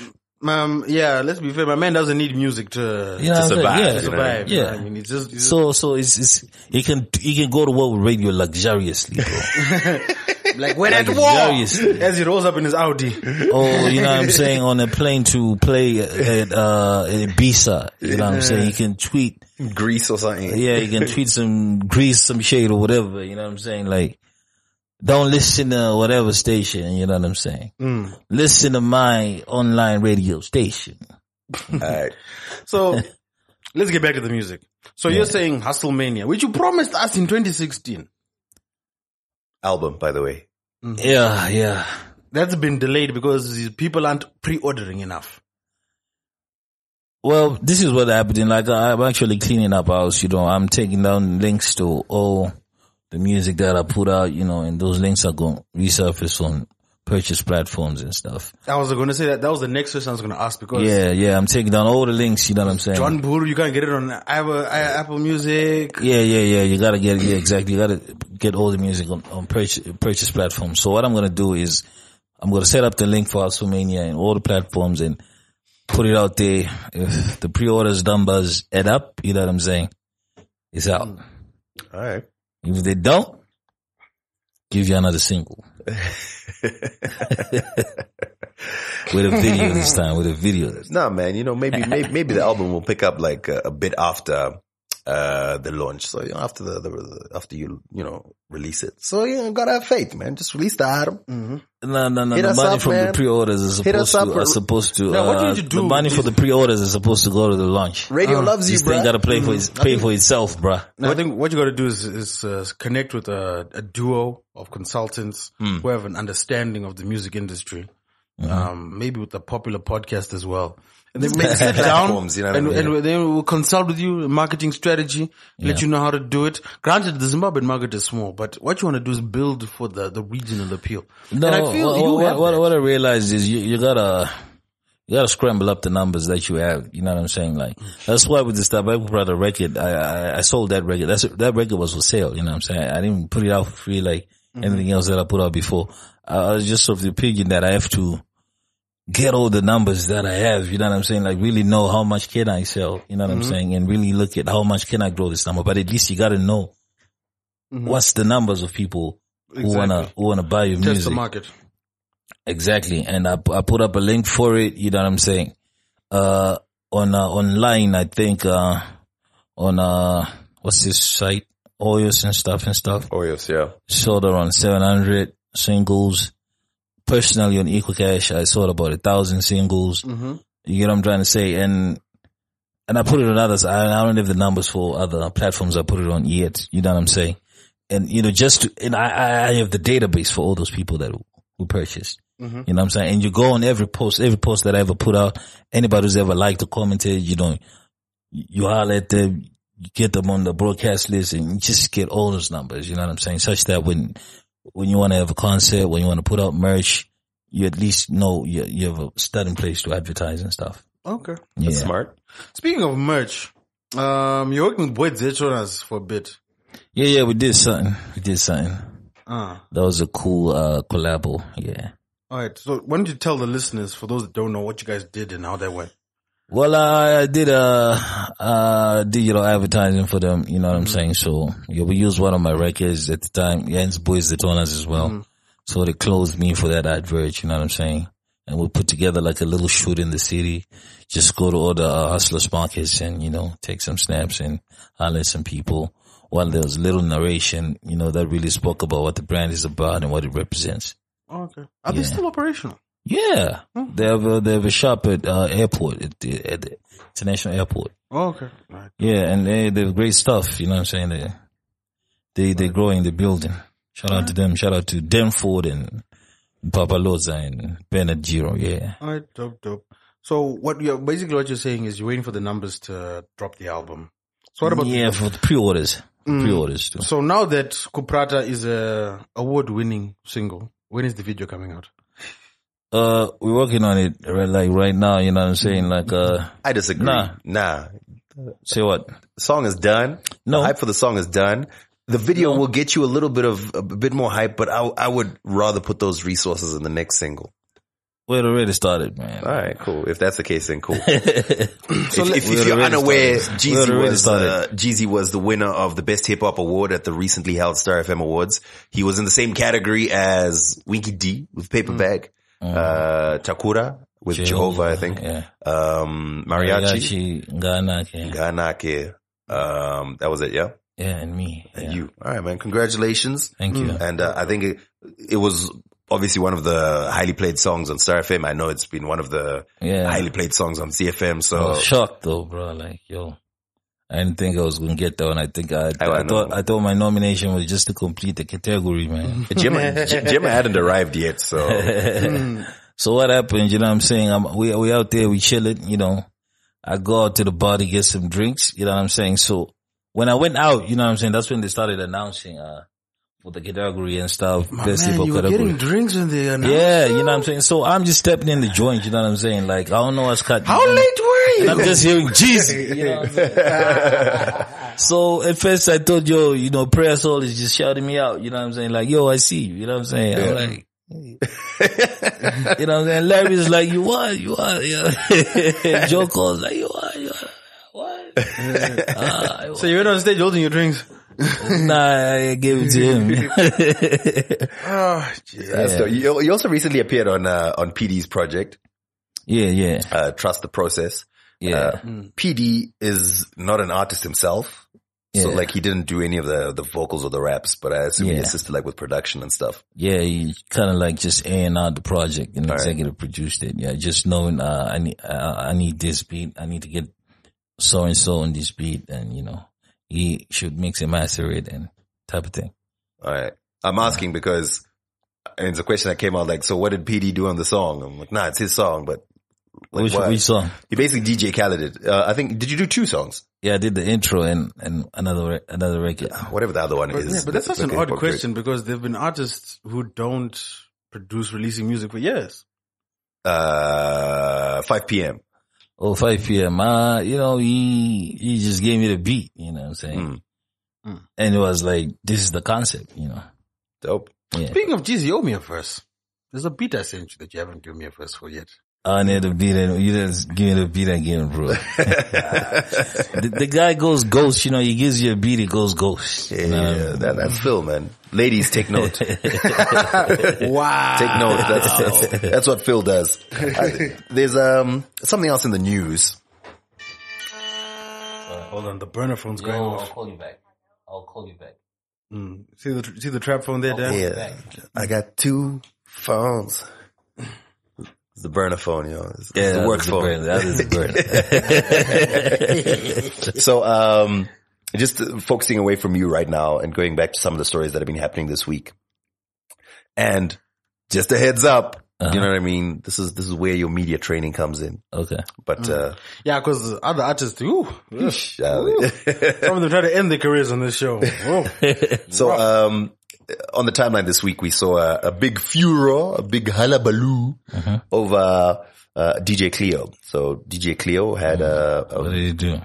Let's be fair. My man doesn't need music to survive. Yeah. I mean, it's just so it's he can go to world radio luxuriously, bro. Like when at war, as he rolls up in his Audi. Oh, you know what I'm saying? On a plane to play at Ibiza. You know what I'm saying? He can tweet Greece or something. Yeah, he can tweet some Greece, some shade or whatever. You know what I'm saying? Like, don't listen to whatever station. You know what I'm saying? Listen to my online radio station. All right. So let's get back to the music. So you're saying Hustle Mania, which you promised us in 2016. Album, by the way. Yeah. That's been delayed because people aren't pre-ordering enough. Well, this is what happened. Like, I'm actually cleaning up house, you know. I'm taking down links to all the music that I put out, you know, and those links are going to resurface on purchase platforms and stuff. I was going to say that was the next question I was going to ask because I'm taking down all the links, you know what I'm saying? John Buru, you can't get it on Apple Music. Yeah, you gotta get it, exactly. You gotta get all the music on purchase platforms. So what I'm gonna do is I'm gonna set up the link for Hustle Mania and all the platforms and put it out there. If the pre-orders numbers add up, you know what I'm saying? It's out. All right. If they don't, give you another single. With a video this time, with a video. No, man, you know, maybe the album will pick up like a bit after the launch. So, you know, after you release it. So, you know, gotta have faith, man. Just release the album. No. The money from the pre-orders is supposed to now, what did you do? The money for the pre-orders is supposed to go to the launch. Radio loves you, bro. This thing gotta pay for itself, bro. I think what you gotta do is connect with a duo of consultants who have an understanding of the music industry. Maybe with a popular podcast as well. And then we'll sit down and then we'll consult with you, marketing strategy, let you know how to do it. Granted, the Zimbabwean market is small, but what you want to do is build for the regional appeal. No, and I feel what I realized is you gotta scramble up the numbers that you have. You know what I'm saying? Like, that's why with the stuff, I put out a record. I sold that record. That record was for sale. You know what I'm saying? I didn't put it out for free like anything else that I put out before. I was just of the opinion that I have to get all the numbers that I have, you know what I'm saying? Like, really know how much can I sell, you know what I'm saying? And really look at how much can I grow this number. But at least you gotta know what's the numbers of people who wanna buy your music. Test the market. Exactly. And I put up a link for it, you know what I'm saying? Online, I think, on what's this site? Oyos and stuff. Oyos, yeah. Sold around 700 singles. Personally, on EqualCash, I sold about 1,000 singles. You get what I'm trying to say? And I put it on others. I don't have the numbers for other platforms I put it on yet. You know what I'm saying? And, you know, and I have the database for all those people that who purchased. You know what I'm saying? And you go on every post that I ever put out, anybody who's ever liked or commented, you know, you holler at them, you get them on the broadcast list, and you just get all those numbers, you know what I'm saying? Such that when you want to have a concert, when you want to put out merch, you at least know you have a starting place to advertise and stuff. Okay. Yeah. That's smart. Speaking of merch, you're working with Boyd Zetronas for a bit. Yeah, we did something. That was a cool collabo, yeah. All right. So why don't you tell the listeners, for those that don't know, what you guys did and how that went? Well, I did digital advertising for them, you know what I'm saying? So, yeah, we used one of my records at the time, Jens Boys Detonas as well. So they closed me for that advert, you know what I'm saying? And we put together like a little shoot in the city. Just go to all the hustlers markets and, you know, take some snaps and holler at some people. While there was a little narration, you know, that really spoke about what the brand is about and what it represents. Okay. Are they still operational? Yeah. They have a shop at airport, at the international airport. Oh, okay. Right. Yeah, and they have great stuff, you know what I'm saying? They're growing the building. Shout out to them. Shout out to Denford and Papa Loza and Bernard Giro, yeah. All right, dope. So what you're saying is you're waiting for the numbers to drop the album. So what about for the pre-orders. Pre-orders too. So now that Kuprata is a award-winning single, when is the video coming out? We're working on it right now, you know what I'm saying? I disagree. Nah. Say what? The song is done. No. The hype for the song is done. The video will get you a bit more hype, but I would rather put those resources in the next single. Well, it already started, man. All right, cool. If that's the case, then cool. So if you're unaware, Jeezy was the winner of the Best Hip Hop Award at the recently held Star FM Awards. He was in the same category as Winky D with Paper Bag, Takura with Jehovah, I think. Yeah. Mariachi, Ganake. That was it, yeah? Yeah, and me. And you. All right, man. Congratulations. Thank you. And I think it was obviously one of the highly played songs on Star FM. I know it's been one of the highly played songs on CFM. So I was shocked though, bro. Like, yo, I didn't think I was gonna get that one. I thought my nomination was just to complete the category, man. Gemma hadn't arrived yet, so. So what happened? You know what I'm saying? We out there, we chilling. You know, I go out to the bar to get some drinks. You know what I'm saying? So when I went out, you know what I'm saying? That's when they started announcing for the category and stuff. Best hip hop category. Getting drinks when they announced. Yeah, you know what I'm saying? So I'm just stepping in the joint, you know what I'm saying? Like, I don't know what's cut. How late were you? And I'm just hearing Jeezy, you know what I'm saying? So at first I thought, yo, you know, Prayer Soul is just shouting me out, you know what I'm saying? Like, yo, I see you, you know what I'm saying? I'm like, you know what I'm saying? Larry's like, you are, yeah. Joe Cole's like, you are, what? So you went on stage holding your drinks? Nah, I gave it to him. Oh, yeah. You also recently appeared on PD's project. Yeah. Trust the Process. Yeah. PD is not an artist himself. So like he didn't do any of the vocals or the raps, but I assume he assisted like with production and stuff. Yeah, he kind of like just A&R'd out the project and executive produced it. Yeah, just knowing, I need this beat. I need to get so and so on this beat, and you know, he should mix and master it and type of thing. All right. I'm asking because it's a question that came out like, so what did PD do on the song? I'm like, nah, it's his song, but like, which song? He basically DJ Khaled it. I think, did you do 2 songs? Yeah, I did the intro and another record. Whatever the other one is. Yeah, but that's such an odd question because there've been artists who don't produce releasing music for years. 5 p.m. Oh, 5 p.m. You know, he just gave me the beat, you know what I'm saying? And it was like, this is the concept, you know. Dope. Yeah. Speaking of Jeezy, owe me a verse. There's a beat I sent you that you haven't given me a verse for yet. I need the beat, and you didn't give me the beat again, bro. the guy goes ghost, you know, he gives you a beat, it goes ghost. Yeah, that's Phil, man. Ladies, take note. Wow. Take note. That's what Phil does. There's something else in the news. Hold on, the burner phone's going off. I'll call you back. See the trap phone there, Dan? Yeah. I got 2 phones. It's the burner phone, yo. It's the work phone. That is the burner. So, just focusing away from you right now and going back to some of the stories that have been happening this week. And just a heads up. You know what I mean? This is where your media training comes in. Okay. But, Yeah, because other artists, some of them so, try to end their careers on this show. on the timeline this week, we saw a big furor, a big hullabaloo over, DJ Cleo. So DJ Cleo had what did he do?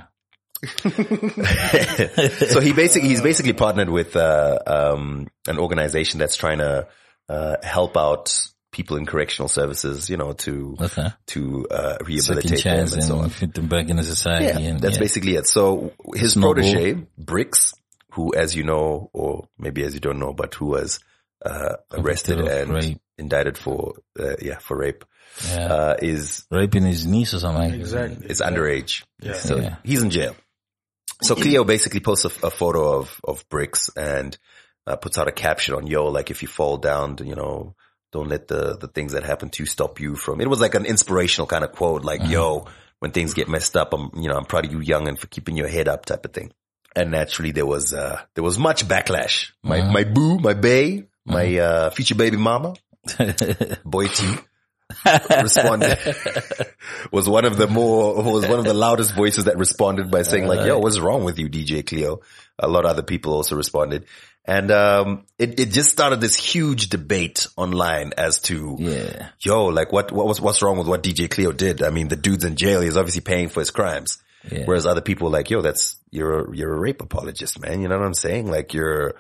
So he's basically partnered with, an organization that's trying to, help out people in correctional services, you know, to rehabilitate them and so on. Fit them back into society. Yeah, that's basically it. So his protege, Bricks, who, as you know, or maybe as you don't know, but who was arrested and indicted for rape, is raping his niece or something. Exactly. Is underage. Yeah. So he's in jail. So Cleo basically posts a photo of Bricks and puts out a caption on, yo, like, if you fall down, you know, don't let the things that happen to you stop you from. It was like an inspirational kind of quote, like, yo, when things get messed up, I'm proud of you, youngin', for keeping your head up, type of thing. And naturally there was much backlash. My boo, my bae, my future baby mama, Boy T, responded, was one of the loudest voices that responded by saying like, yo, what's wrong with you, DJ Cleo? A lot of other people also responded. And, it just started this huge debate online as to, yo, like what's wrong with what DJ Cleo did? I mean, the dude's in jail. He's obviously paying for his crimes. Yeah. Whereas other people were like, yo, you're a rape apologist, man. You know what I'm saying? Like you're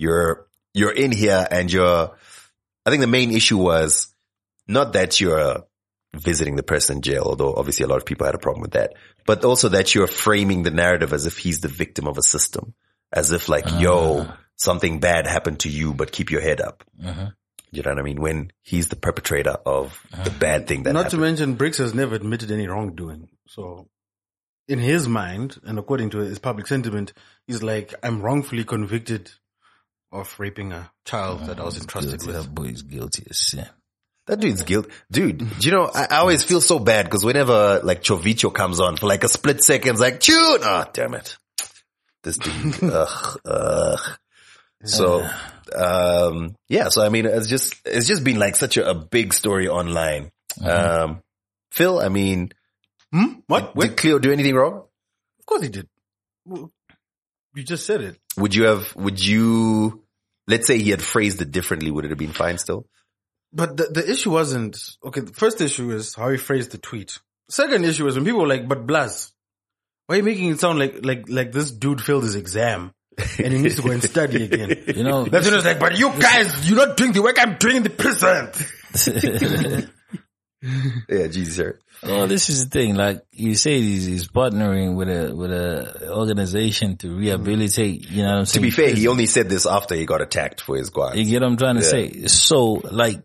in here and I think the main issue was not that you're visiting the person in jail, although obviously a lot of people had a problem with that, but also that you're framing the narrative as if he's the victim of a system, as if like, yo, something bad happened to you, but keep your head up. You know what I mean? When he's the perpetrator of the bad thing that happened. Not to mention, Bricks has never admitted any wrongdoing. So in his mind, and according to his public sentiment, he's like, I'm wrongfully convicted of raping a child that I was entrusted with. That boy's guilty as sin. That dude's guilty. Dude, you know, I always feel so bad because whenever like Chovicho comes on for like a split second, it's like, tune! Oh, damn it. This dude, So, so I mean, it's just been like such a big story online. Phil, I mean, what? Did Cleo do anything wrong? Of course he did. You just said it. Would you, let's say he had phrased it differently, would it have been fine still? But the issue wasn't, okay, the first issue is how he phrased the tweet. Second issue is when people were like, but Blas, why are you making it sound like this dude failed his exam and he needs to go and study again? You know, that's when it's like, but you guys, you're not doing the work I'm doing in the prison. Yeah, Jesus, sir. Well, this is the thing. Like you say, he's partnering with a organization to rehabilitate. You know what I'm saying? To be fair, he only said this after he got attacked for his guard. You get what I'm trying to say? So, like,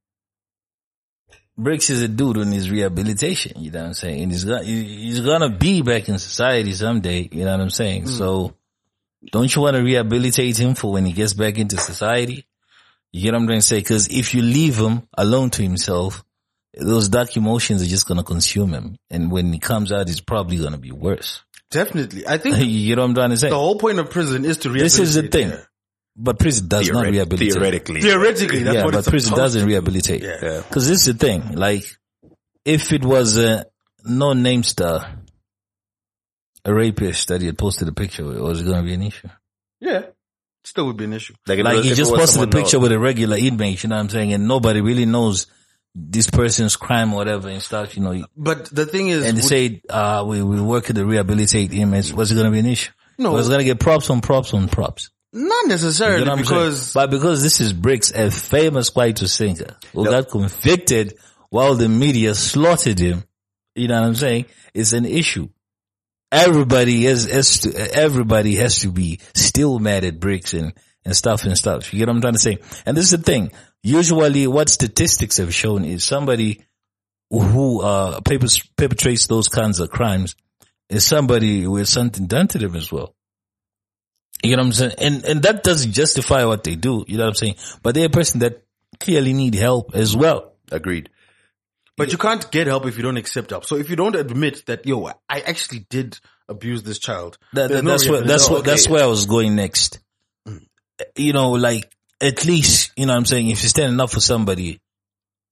Bricks is a dude in his rehabilitation. You know what I'm saying? And he's gonna be back in society someday. You know what I'm saying? So, don't you want to rehabilitate him for when he gets back into society? You get what I'm trying to say? Because if you leave him alone to himself, those dark emotions are just going to consume him. And when he comes out, it's probably going to be worse. Definitely. I think you know what I'm trying to say? The whole point of prison is to rehabilitate. This is the thing. But prison does not rehabilitate. Theoretically, that's what but it's prison doesn't rehabilitate. Yeah. Because this is the thing. Like, if it was a no-name star, a rapist that he had posted a picture with, was it going to be an issue? Yeah. Still would be an issue. Like he just posted a picture with a regular inmate, you know what I'm saying? And nobody really knows this person's crime or whatever and stuff, you know. But the thing is, and they say, we work to rehabilitate inmates. Was it going to be an issue? No. Was it going to get props on props on props? Not necessarily, you know because this is Bricks, a famous Kwaito singer who got convicted while the media slaughtered him. You know what I'm saying? It's an issue. Everybody has to be still mad at Bricks and stuff. You get what I'm trying to say? And this is the thing. Usually what statistics have shown is somebody who perpetrates those kinds of crimes is somebody with something done to them as well. You know what I'm saying? And that doesn't justify what they do. You know what I'm saying? But they're a person that clearly need help as well. Agreed. But you can't get help if you don't accept help. So if you don't admit that, yo, I actually did abuse this child. That's where I was going next. You know, like, at least, you know what I'm saying, if you're standing up for somebody,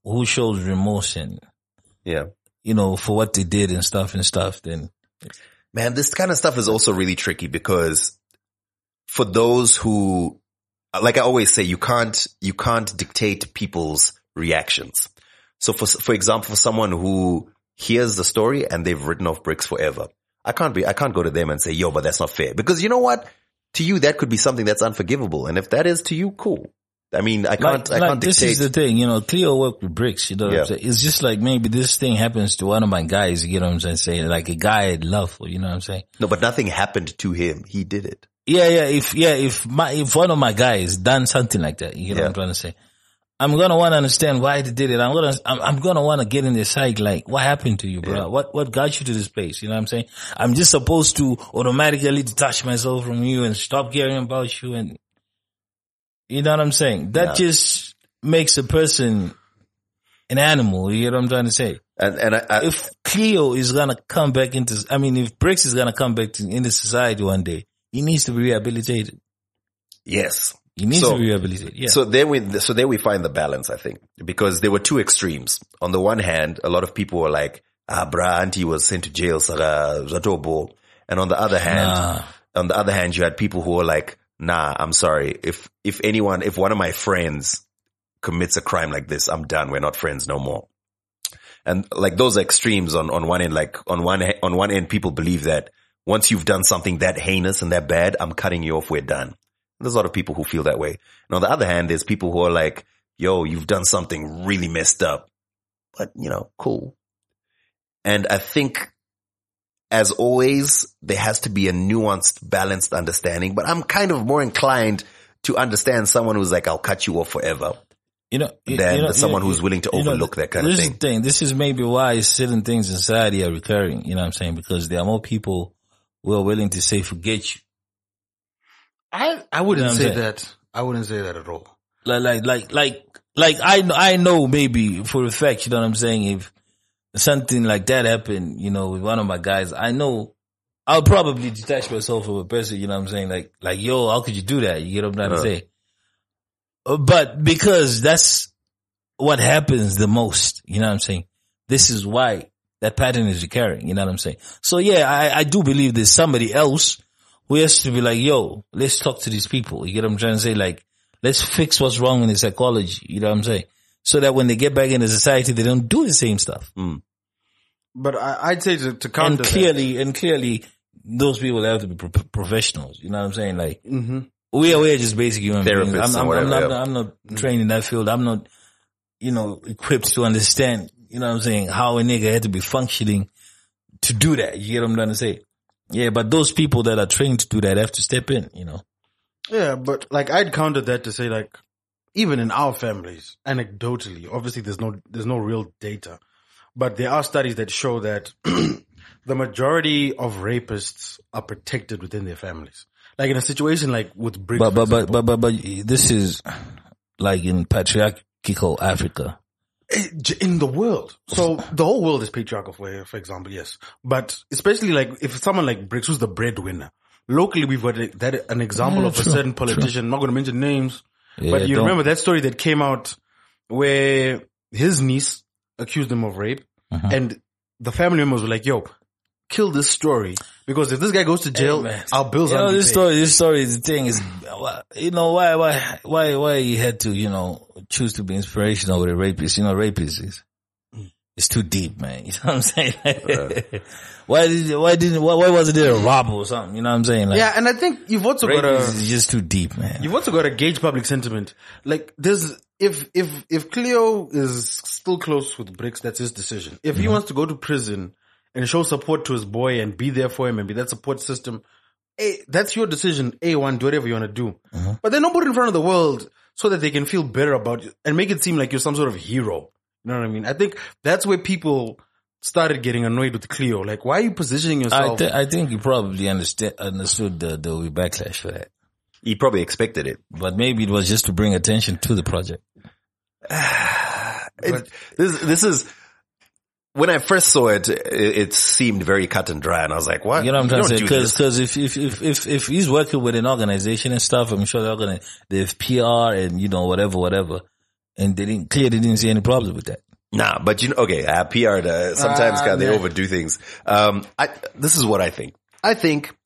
who shows remorse and, you know, for what they did and stuff, then. Man, this kind of stuff is also really tricky because for those who, like I always say, you can't dictate people's reactions. So for example, for someone who hears the story and they've written off Brix forever, I can't go to them and say, yo, but that's not fair. Because you know what? To you, that could be something that's unforgivable. And if that is to you, cool. I mean, I can't dictate. This is the thing, you know, Cleo worked with Brix, you know what I'm saying? It's just like maybe this thing happens to one of my guys, you know what I'm saying? Like a guy I'd love for, you know what I'm saying? No, but nothing happened to him. He did it. If one of my guys done something like that, you know what I'm trying to say? I'm gonna want to understand why they did it. I'm gonna want to get in their side, like, what happened to you, bro? Yeah. What got you to this place? You know what I'm saying? I'm just supposed to automatically detach myself from you and stop caring about you, and you know what I'm saying? That just makes a person an animal. You know what I'm trying to say? And if Cleo is gonna come back if Brix is gonna come back into society one day, he needs to be rehabilitated. Yes. He needs to be rehabilitated. Yeah. So there we find the balance, I think, because there were two extremes. On the one hand, a lot of people were like, bra, auntie was sent to jail, Zatobo. And on the other hand, you had people who were like, nah, I'm sorry. If one of my friends commits a crime like this, I'm done. We're not friends no more. And like those extremes on one end, like on one end, people believe that once you've done something that heinous and that bad, I'm cutting you off. We're done. There's a lot of people who feel that way. And on the other hand, there's people who are like, yo, you've done something really messed up, but you know, cool. And I think as always, there has to be a nuanced, balanced understanding, but I'm kind of more inclined to understand someone who's like, I'll cut you off forever. Than someone who's willing to overlook that kind of thing. This is the thing. This is maybe why certain things in society are recurring. You know what I'm saying? Because there are more people who are willing to say, forget you. I wouldn't say that. I wouldn't say that at all. Like I know maybe for a fact, you know what I'm saying? If something like that happened, you know, with one of my guys, I know I'll probably detach myself from a person, you know what I'm saying? Like, yo, how could you do that? You know what I'm trying to say? But because that's what happens the most, you know what I'm saying? This is why that pattern is recurring, you know what I'm saying? So yeah, I do believe there's somebody else who has to be like, yo, let's talk to these people. You get what I'm trying to say? Like, let's fix what's wrong in the psychology. You know what I'm saying? So that when they get back into society, they don't do the same stuff. Mm. But I'd say to counter and clearly, those people have to be professionals. You know what I'm saying? Like, we're just basic human beings. I'm not trained in that field. I'm not, you know, equipped to understand, you know what I'm saying, how a nigga had to be functioning to do that. You get what I'm trying to say? Yeah, but those people that are trained to do that have to step in, you know. Yeah, but like I'd counter that to say like, even in our families, anecdotally, obviously there's no real data, but there are studies that show that the majority of rapists are protected within their families. Like in a situation like with Brix. But this is like in patriarchal Africa. In the world. So the whole world is patriarchal for example, yes. But especially like if someone like Brix, who's the breadwinner, locally we've got an example of a certain politician, I'm not going to mention names, but you remember that story that came out where his niece accused him of rape and the family members were like, yo, kill this story because if this guy goes to jail, our bills aren't this story, the thing is, you know, why he had to, you know, choose to be inspirational with a rapist. You know, rapist is, it's too deep, man. You know what I'm saying? Why wasn't there a robber or something? You know what I'm saying? Like, yeah, and I think you've also got to, it's just too deep, man. You've also got to gauge public sentiment. Like if Cleo is still close with Brix, that's his decision. If he wants to go to prison and show support to his boy and be there for him and be that support system, that's your decision. A1, do whatever you want to do. But then don't put it in front of the world so that they can feel better about you and make it seem like you're some sort of hero. You know what I mean? I think that's where people started getting annoyed with Cleo. Like, why are you positioning yourself? I think he probably understood there will be backlash for that. He probably expected it. But maybe it was just to bring attention to the project. This is... When I first saw it, it seemed very cut and dry, and I was like, "What?" You know what I'm trying to say? Because if he's working with an organization and stuff, I'm sure they have PR and you know whatever. and they didn't see any problems with that. Nah, but okay, PR, sometimes they overdo things. This is what I think. I think,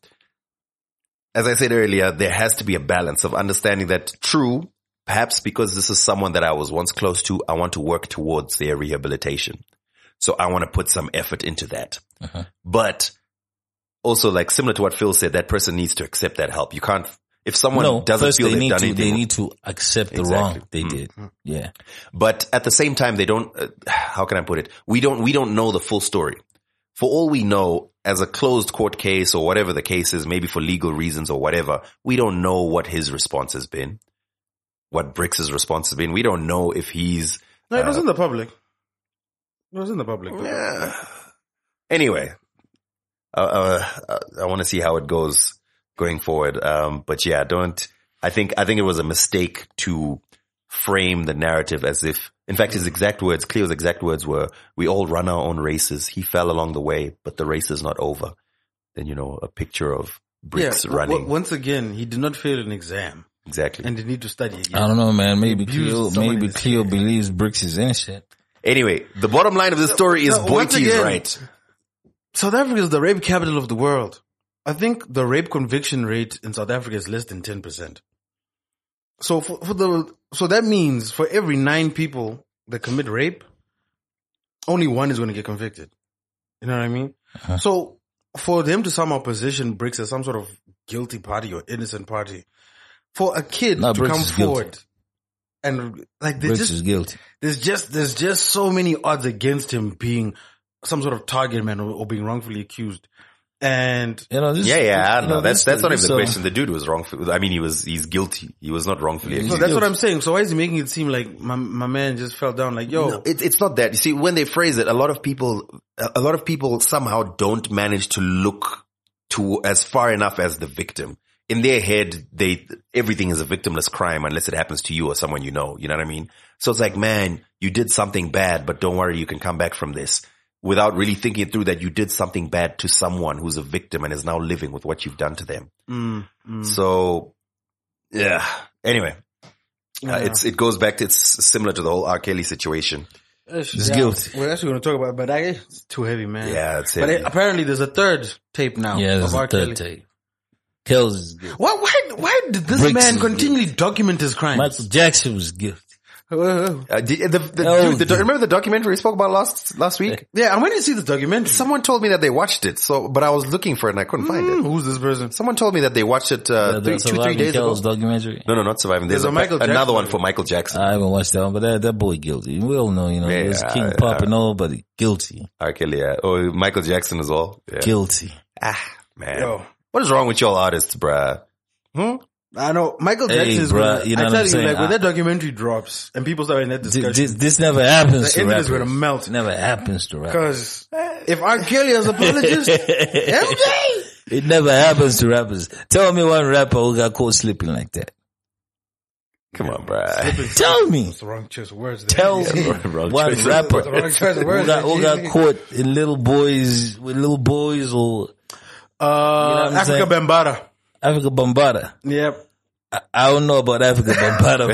as I said earlier, there has to be a balance of understanding that true, perhaps because this is someone that I was once close to, I want to work towards their rehabilitation. So I want to put some effort into that. Uh-huh. But also, like similar to what Phil said, that person needs to accept that help. You can't, if someone doesn't feel they've done anything, they need to accept the wrong they did. Yeah. But at the same time, they don't, how can I put it? We don't know the full story. For all we know, as a closed court case or whatever the case is, maybe for legal reasons or whatever, we don't know what his response has been, what Brix's response has been. We don't know if he's... No, it was in the public. It was in the public. Yeah. Anyway, I want to see how it goes going forward. But yeah, I think it was a mistake to frame the narrative as if, in fact, Cleo's exact words were, we all run our own races. He fell along the way, but the race is not over. Then, a picture of Brix running. Once again, he did not fail an exam. Exactly. And they need to study again. I don't know, man. Maybe Cleo believes Brix is innocent. Anyway, the bottom line of this story is Boity is right. South Africa is the rape capital of the world. I think the rape conviction rate in South Africa is less than 10%. So so that means for every 9 people that commit rape, only 1 is going to get convicted. You know what I mean? Uh-huh. So for them to somehow position Brix as some sort of guilty party or innocent party, for a kid to come forward and like Brix is guilty. There's just so many odds against him being some sort of target man or being wrongfully accused. And I don't know. That's not even the question. The dude was wrongful. I mean, he's guilty. He was not wrongfully accused. So that's what I'm saying. So why is he making it seem like my man just fell down? Like, yo, no, it's not that. You see, when they phrase it, a lot of people somehow don't manage to look to as far enough as the victim. In their head, everything is a victimless crime unless it happens to you or someone you know. You know what I mean? So it's like, man, you did something bad, but don't worry, you can come back from this. Without really thinking through that you did something bad to someone who's a victim and is now living with what you've done to them. So, yeah. Anyway, it goes back to, it's similar to the whole R. Kelly situation. He's guilty. We're actually going to talk about it, but it's too heavy, man. Yeah, it's heavy. But apparently there's a third tape now. Yeah, there's a third tape. Kells is guilty. Why did this man continually document his crimes? Michael Jackson was guilty. Remember the documentary we spoke about last week? Yeah, and when did you see the documentary? Someone told me that they watched it, but I was looking for it and I couldn't find it. Who's this person? Someone told me that they watched it 2-3 days ago. Documentary? No, not Surviving. There's another one for Michael Jackson. I haven't watched that one, but that boy guilty. We all know, he was King Pop and all, but guilty. R. Kelly, yeah. Oh, Michael Jackson as well. Yeah. Guilty. Man. Yo. What is wrong with y'all artists, bruh? I know Michael Jackson is bruh, I tell you, like when that documentary drops and people start in that discussion, this never happens to rappers. The internet is gonna melt. It never happens to rappers. Because if R. Kelly is apologist, MJ, it never happens to rappers. Tell me one rapper who got caught slipping like that. Come on, bruh. Tell me. That's the wrong choice of words. Tell me one rapper who got caught in little boys or Africa Bambaataa. Africa Bambaataa. Yep. I don't know about Africa Bambaataa.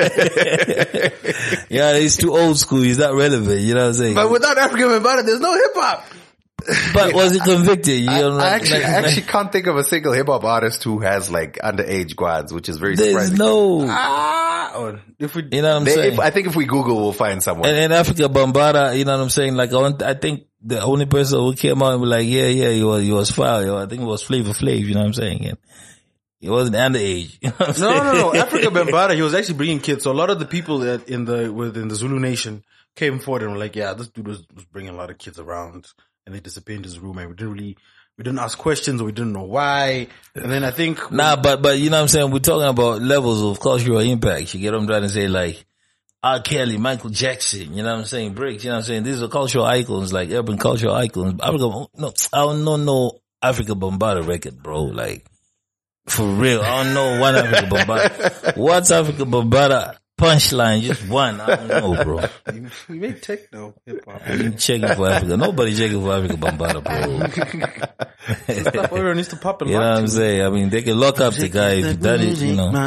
Yeah, he's too old school. He's not relevant. You know what I'm saying? But without Africa Bambaataa, there's no hip hop. But was he convicted? I actually can't think of a single hip hop artist who has like underage guads, which is very surprising. There's no. You know what I'm saying? I think if we Google, we'll find someone. And in Africa Bambaataa, you know what I'm saying? Like, I think the only person who came out and was like, yeah, he was foul. I think it was Flavor Flav, you know what I'm saying? And he wasn't underage. You know No. Africa Bambaataa, he was actually bringing kids. So a lot of the people within the Zulu Nation came forward and were like, yeah, this dude was bringing a lot of kids around. And they disappeared in his room and we didn't ask questions or we didn't know why. And then I think. But you know what I'm saying? We're talking about levels of cultural impact. You get what I'm trying to say? Like R. Kelly, Michael Jackson, you know what I'm saying? Brix, you know what I'm saying? These are cultural icons, like urban cultural icons. I don't know Africa Bambaataa record, bro. Like, for real. I don't know one Africa Bambaataa. What's Africa Bambaataa? Punchline, just one. I don't know, bro. We make techno hip hop. You checking for Africa. Nobody checking for Africa Bambaataa, bro. Stuff Oreo needs to pop and You know lock what I'm to. saying? I mean, they can lock up the guy if you done it, you know.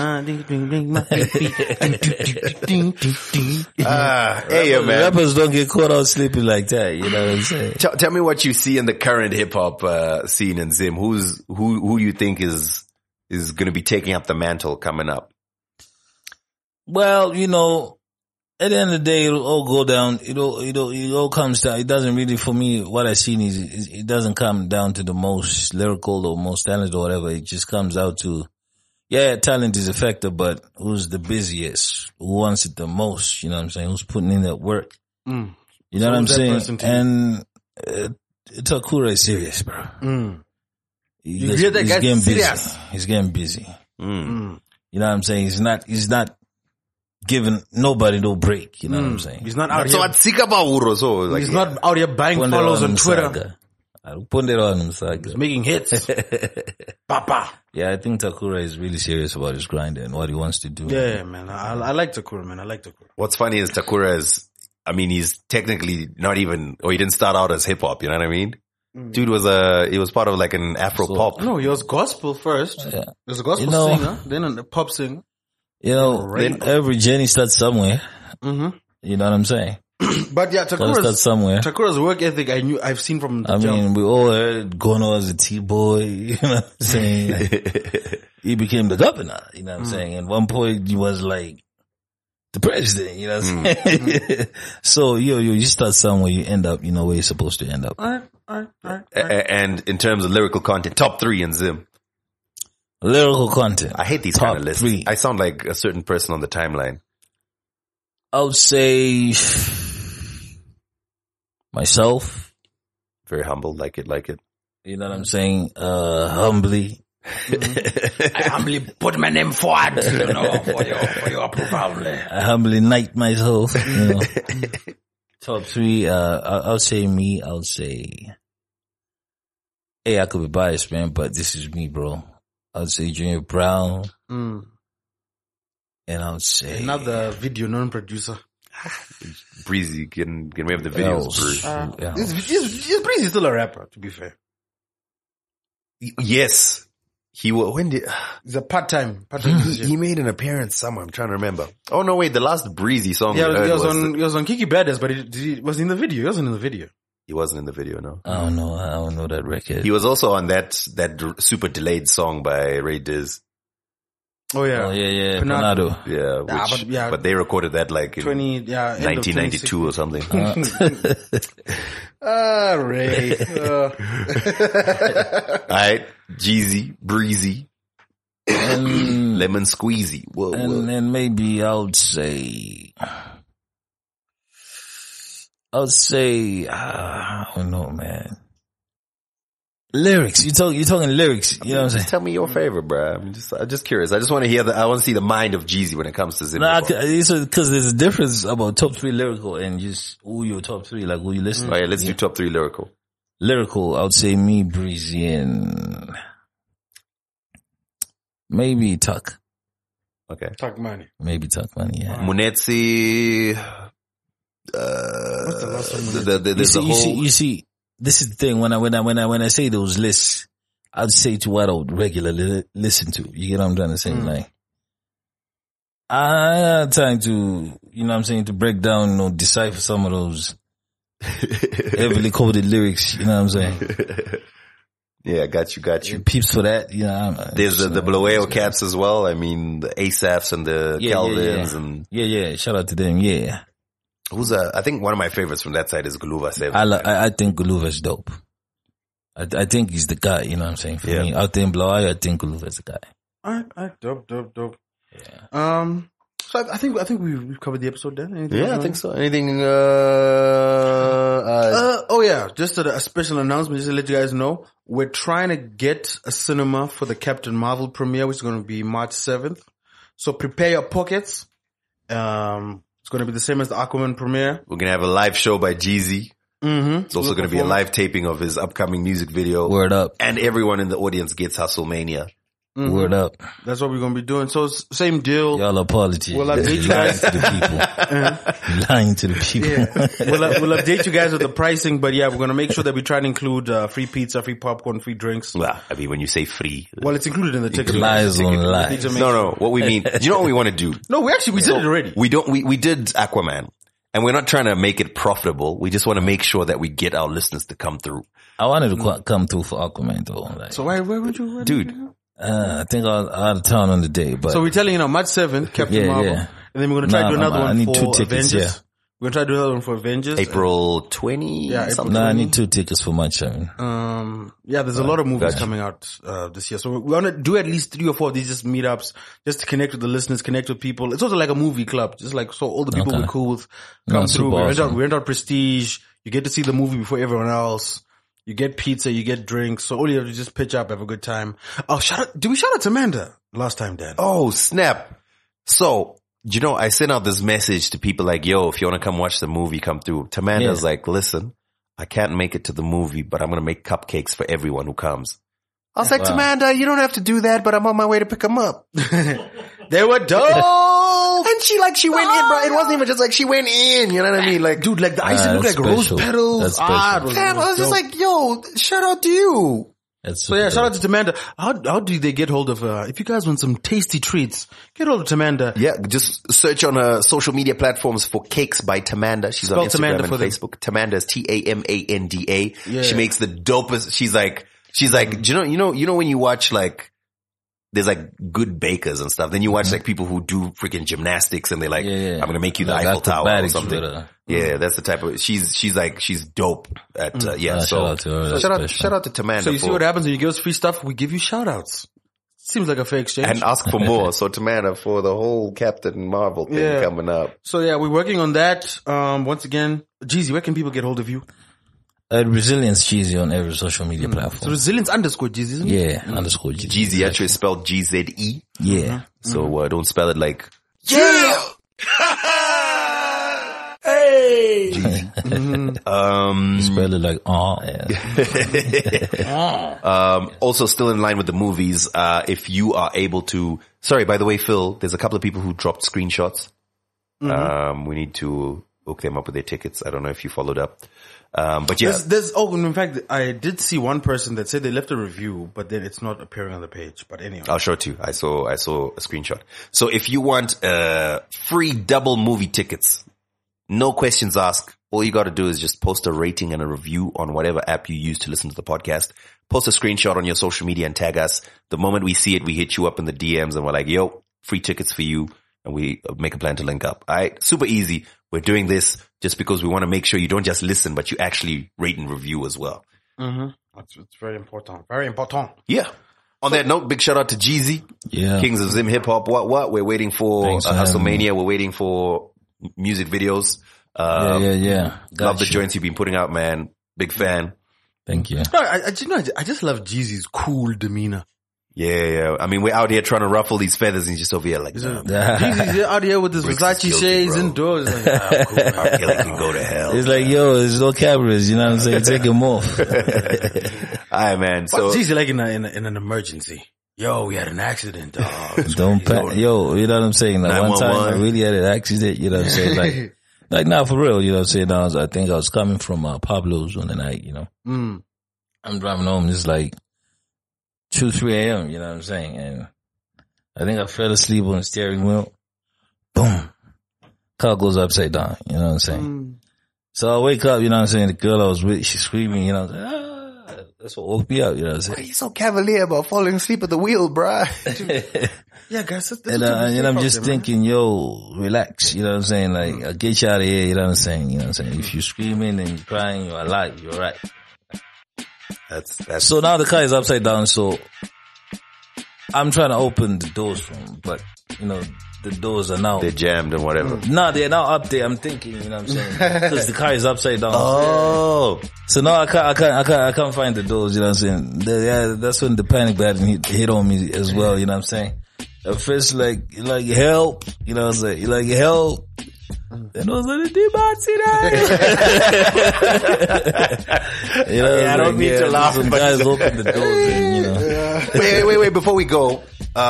Hey, man. Rappers don't get caught out sleeping like that, you know what I'm saying? Tell me what you see in the current hip hop scene in Zim. Who you think is going to be taking up the mantle coming up? Well, you know, at the end of the day, it'll all go down. It all comes down. It doesn't really, for me, what I've seen is it doesn't come down to the most lyrical or most talented or whatever. It just comes out to, yeah, talent is a factor, but who's the busiest? Who wants it the most? You know what I'm saying? Who's putting in that work? You know what I'm saying? And Takura is serious, bro. You hear that guy's getting serious? busy. He's getting busy. You know what I'm saying? He's not giving nobody no break. You know what I'm saying? He's not out So here. I'd seek about Uro, so like, He's not out here buying follows on Twitter. I'll put it on him, Saga. He's making hits. Papa. Yeah, I think Takura is really serious about his grind and what he wants to do. Yeah, man. I like Takura, man. I like Takura. what's funny is Takura is, I mean, he's technically not even, or he didn't start out as hip hop, you know what I mean? Dude he was part of like an Afro pop. No, he was gospel first. Yeah. He was a gospel You know- singer, then a pop singer. You know, every journey starts somewhere. You know what I'm saying? But yeah, Gotta start somewhere. Takura's work ethic I've seen from the I jump. mean, we all heard Gono as a T-boy, you know what I'm saying? Like, he became the governor, you know what I'm saying? At one point, he was like the president, you know what I'm saying? So, you start somewhere, you end up, you know, where you're supposed to end up. All right. And in terms of lyrical content, top 3 in Zim. Lyrical content. I hate these Top kind of lists. 3. I sound like a certain person on the timeline. I would say myself. Very humble, like it. You know what I'm saying? Humbly. I humbly put my name forward, you know, for your approval. I humbly knight myself, you know. Top 3, I'll say me. I'll say, hey, I could be biased, man, but this is me, bro. I'll say Junior Brown. And I'll say Another video non-producer. Breezy, can we have the videos, Breezy? Is Breezy still a rapper, to be fair? Yes. When did He's a part-time he made an appearance somewhere? I'm trying to remember. Oh no, wait, the last Breezy song we Yeah, heard he was on Kiki Badass, but he was in the video. He wasn't in the video. he wasn't in the video, no. I don't know that record. He was also on that super delayed song by Ray Diz. Oh yeah. Oh yeah, Panado. Panado. Yeah, but they recorded that like in 1992 or something. Ray. Alright, Jeezy, Breezy, And Lemon Squeezy. Whoa. then maybe I would say, I don't know, man. Lyrics. You're talking lyrics. You know what I'm saying? Tell me your favorite, bro. I'm just curious. I just want to hear I want to see the mind of Jeezy when it comes to Zim. Nah, because there's a difference about top 3 lyrical and just who your top 3, like who you listen to. Oh yeah, let's do top 3 lyrical. Lyrical, I would say me, Breezy, and maybe Tuck. Okay. Talk money. Maybe Tuck Money, yeah. Munetsi. What's the last one? There's a whole. You see, this is the thing. When I say those lists, I'd say to what I would regularly listen to. You get what I'm trying to say? Like, I had time to, you know what I'm saying, to break down, decipher some of those heavily coded lyrics. You know what I'm saying? Yeah, got you. Peeps for that. You know, There's the Bloeo cats as well. I mean, the ASAPs and the Calvins and. Yeah. Shout out to them. Yeah. I think one of my favorites from that side is Guluva 7. I think Guluva's dope. I think he's the guy, you know what I'm saying? For me, out there in Bloeo, I think Guluva's the guy. Alright, dope. Yeah. So I think we've covered the episode then. Anything Yeah, else? I think so. Anything, Oh yeah, just a special announcement, just to let you guys know. We're trying to get a cinema for the Captain Marvel premiere, which is going to be March 7th. So prepare your pockets. It's going to be the same as the Aquaman premiere. we're gonna have a live show by Jeezy. It's also gonna be a live taping of his upcoming music video. Word up. And everyone in the audience gets Hustlemania. Word up. That's what we're going to be doing. So same deal. Y'all are politicians. We'll update you lying guys. to the people. Lying to the people. Yeah. We'll update you guys with the pricing, but yeah, we're going to make sure that we try and include free pizza, free popcorn, free drinks. Well, I mean, when you say free, Well, it's included in the ticket. Lies on lies. no. What we mean, you know what we want to do? No, we did it already. We did Aquaman, and we're not trying to make it profitable. We just want to make sure that we get our listeners to come through. I wanted to come through for Aquaman though. Like, So where would you? Dude. I think I was out of town on the day, but. So we're telling you now, March 7th, Captain Marvel. Yeah. And then we're going to try to do another I one need for 2 tickets, Avengers. yeah. We're going to try to do another one for Avengers. April 20? Yeah, April something. No, I need 2 tickets for March 7. Yeah, there's a lot of movies coming out this year. So we want to do at least 3 or 4 of these just meetups, just to connect with the listeners, connect with people. It's also like a movie club, just like so all the people we're cool with come through. We rent out Prestige. You get to see the movie before everyone else. You get pizza, you get drinks. So all you have to just pitch up, have a good time. Oh, did we shout out to Amanda last time, Dan? Oh, snap. So, I sent out this message to people like, yo, if you want to come watch the movie, come through. Tamanda's like, listen, I can't make it to the movie, but I'm going to make cupcakes for everyone who comes. I was like, Tamanda, you don't have to do that, but I'm on my way to pick them up. They were dope. And she went in, bro. It wasn't even just like she went in, you know what I mean? Like, Dude, like the icing looked like special. rose petals. That's special. I was just like, yo, shout out to you. So yeah, shout out to Tamanda. How do they get hold of if you guys want some tasty treats, get hold of Tamanda. Yeah, just search on social media platforms for Cakes by Tamanda. She's Spell on Instagram Tamanda and for them. Facebook. Tamanda is Tamanda. Yeah. She makes the dopest. She's like, you know when you watch like, there's like good bakers and stuff. Then you watch like people who do freaking gymnastics and they're like, I'm going to make you the Like Eiffel Tower or acrobatics something. with her. Yeah, that's the type of, she's dope at, so shout out to her. That's shout special. out to Tamanda. So you see what happens when you give us free stuff, we give you shout outs. Seems like a fair exchange. And ask for more. So Tamanda for the whole Captain Marvel thing coming up. So yeah, we're working on that. Once again, Jeezy, where can people get hold of you? Resilience Cheesy on every social media So platform. resilience _Jeezy, isn't it? Yeah, _Jeezy. Jeezy actually is spelled GZE. Yeah. So don't spell it like Yeah. Hey. Spell it like, Also still in line with the movies, if you are able to, sorry, by the way, Phil, there's a couple of people who dropped screenshots. We need to hook them up with their tickets. I don't know if you followed up. But yeah. In fact, I did see one person that said they left a review, but then it's not appearing on the page. But anyway. I'll show it to you. I saw a screenshot. So if you want, free double movie tickets, no questions asked. All you got to do is just post a rating and a review on whatever app you use to listen to the podcast. Post a screenshot on your social media and tag us. The moment we see it, we hit you up in the DMs and we're like, yo, free tickets for you. And we make a plan to link up. All right. Super easy. We're doing this just because we want to make sure you don't just listen, but you actually rate and review as well. It's very important. Very important. Yeah. On that note, big shout out to Jeezy. Yeah. Kings of Zim Hip Hop. What? We're waiting for Thanks for having me. Hustlemania. We're waiting for music videos. Yeah. Love the Gotcha. joints you've been putting out, man. Big fan. Thank you. No, I just love Jeezy's cool demeanor. Yeah. I mean, we're out here trying to ruffle these feathers and he's just over here like, Jeezy's out here with his Bricks Versace is guilty, shades bro. indoors. Like, cool. R. Kelly can go to hell. It's like, yo, there's no cameras, you know what I'm saying? Take them off. All right, man. So, What's Jeezy like in an emergency? Yo, we had an accident, dog. Don't yo, you know what I'm saying? Like one time I 911. really had an accident, you know what I'm saying? Like now for real, you know what I'm saying? I think I was coming from Pablo's one night, you know. I'm driving home, it's like 2, 3 a.m., you know what I'm saying? And I think I fell asleep on the steering wheel. Boom. Car goes upside down, you know what I'm saying? So I wake up, you know what I'm saying? The girl I was with, she's screaming, you know what I'm saying? That's what woke me up, you know what I'm saying? why are you so cavalier about falling asleep at the wheel, bruh? Yeah, guys. That's And I'm just thinking, yo, relax, you know what I'm saying? Like, I'll get you out of here, you know what I'm saying? You know what I'm saying? If you're screaming and you're crying, you're alive, you're right. That's So now the car is upside down, so I'm trying to open the doors for him, but, you know, the doors are now... they're jammed and whatever. No, they're now up there, I'm thinking, you know what I'm saying? Because the car is upside down. Oh. So now I can't find the doors, you know what I'm saying? That's when the panic button hit on me as well, you know what I'm saying? At first, like help, you know what I'm saying? Like help. Then I was like, you know, I don't mean to laugh, some but guys open the doors and, you know. Wait. Before we go,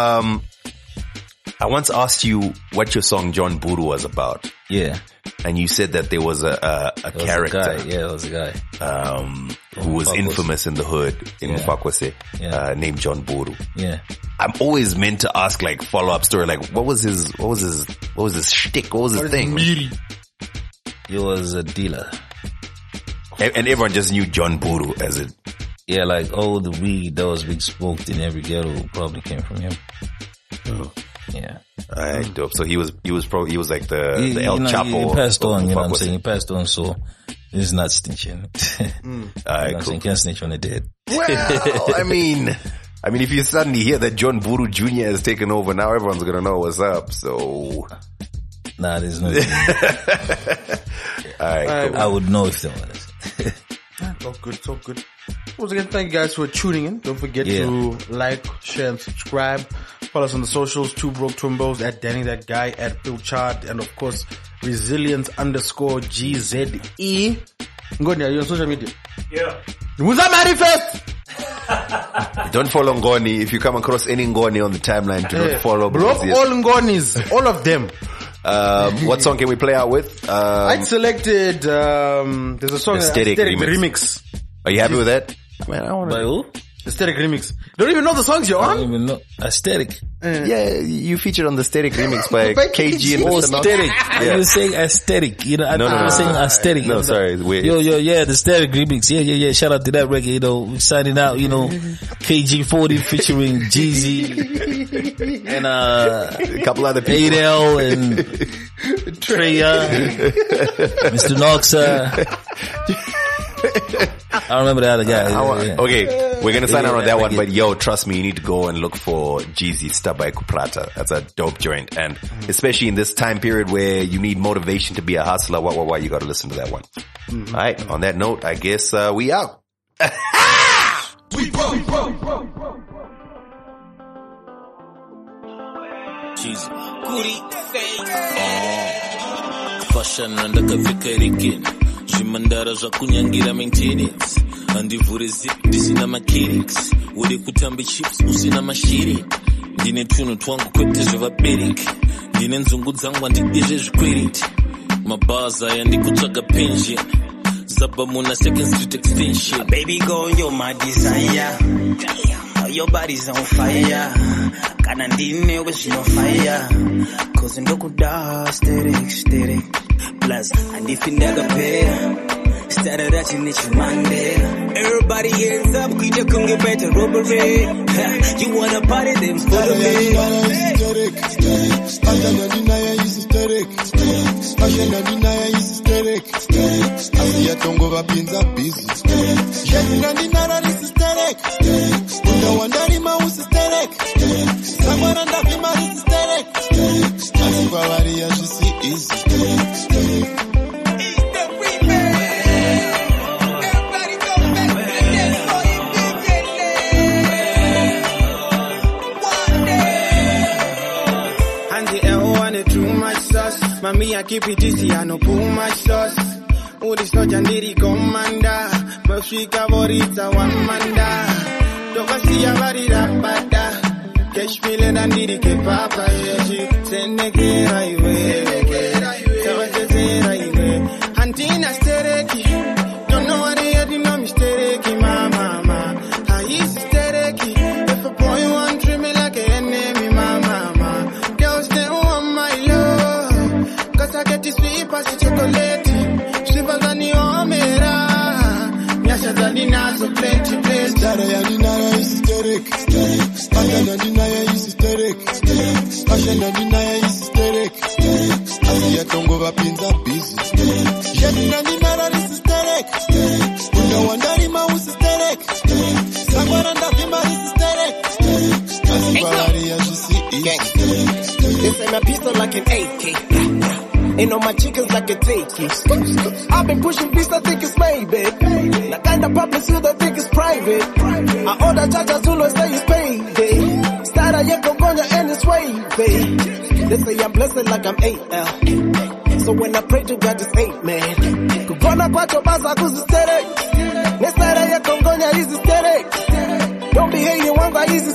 I once asked you what your song John Buru was about. Yeah. And you said that there was a character. There was a guy. Who was infamous in the hood in Mufakose, named John Buru. Yeah. I'm always meant to ask like follow-up story, like what was his shtick? What was his thing? He was a dealer. And everyone just knew John Buru as it. Yeah, like all the weed that was being smoked in every ghetto probably came from him. Oh. Yeah. Alright, dope. So he was like the El Chapo. He passed on, you know what I'm saying? He passed on, so he's not snitching. Alright, cool. You can't snitch on the dead. Well, I mean, if you suddenly hear that John Buru Jr. has taken over, now everyone's gonna know what's up, so. Nah, there's no. Alright, cool. I would know if there was. So good. Once again, thank you guys for tuning in. Don't forget to like, share, and subscribe. Follow us on the socials, 2 Broke Twimbos, at Danny That Guy, at Phil Chart, and of course, Resilience_GZE. Ngoni, are you on social media? Yeah. Who's that manifest? Don't follow Ngoni. If you come across any Ngoni on the timeline, do not follow. Block all Ngonis, all of them. What song can we play out with? I selected, there's a song, Aesthetic Remix. Are you happy with that? Man, I wanna. By who? Aesthetic Remix. Don't even know the songs you're on? I don't even know. Aesthetic. Yeah, you featured on the Aesthetic Remix by KG and Mr. Aesthetic. You were saying aesthetic. You know, I was saying aesthetic. No, sorry. Yeah, the Aesthetic Remix. Yeah. Shout out to that record. You know, signing out, you know, KG40 featuring Jeezy and, a couple other people. Adele and Treya, Mr. Noxa. I remember the other guy. Okay, we're gonna sign out on that one, but yo, trust me, you need to go and look for Jeezy Stabai Kuprata. That's a dope joint, and especially in this time period where you need motivation to be a hustler, why you gotta listen to that one. Alright, on that note, I guess we out. Jeezy. Fashion ndakapfeka zvimandara zvakunyangira maintenance handivhure zip ndisina makirix uri kutamba chips usina mashiri ndine tunhu twangu kwete zvevabereki ndine nzungu dzangu handidi zvezvikwereti mabhazi aya ndikutsvaga pension zaba muna second street extension baby girl you're my desire your body's on fire kana ndine wezvino fire cause ndokuda aesthetic plus andifi ndakapera started at Monday. Everybody ends up kuita kunge better robbery. You wanna party then follow me. Mami, I keep it easy, I no pull my sauce. Udi soja ndiri komanda, mafika borita wamanda. Toka siya barira bada, kesh mile na ndiri ke papa yeshi. Sene ke raiwe, sabaje se raiwe. Antina stereki, don't know what they had, no mistereki, mama. I is stereki, if a boy want treat me like an enemy, mama. Girls they want my love. Cause I get this sweet past chocolate. Shiva zani omera. Nyasha zani nazo plenty. Dara ya dinaya is hysteric. Panda na dinaya is hysteric. Pasha na dinaya is hysteric. Asiya tongo vapinza busy. Shemi na dinara is hysteric. Una wandari ma is hysteric. Sangwana ndapima is hysteric. Asibalari ya jisi is hysteric. This ain't a pistol like an AK. Ain't on my chickens like a take. I've been pushing beats, I think it's maybe. The kind of public you that think it's private. I order chargers who say it's payday. Started yet go on and it's wavy. They say I'm blessed like I'm 8L. So when I pray to God it's 8 man. Kugona kwa chobaza kuzi sterek. Nesara yet go on is sterek. Don't be hating one guy is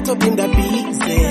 ndatopinda busy.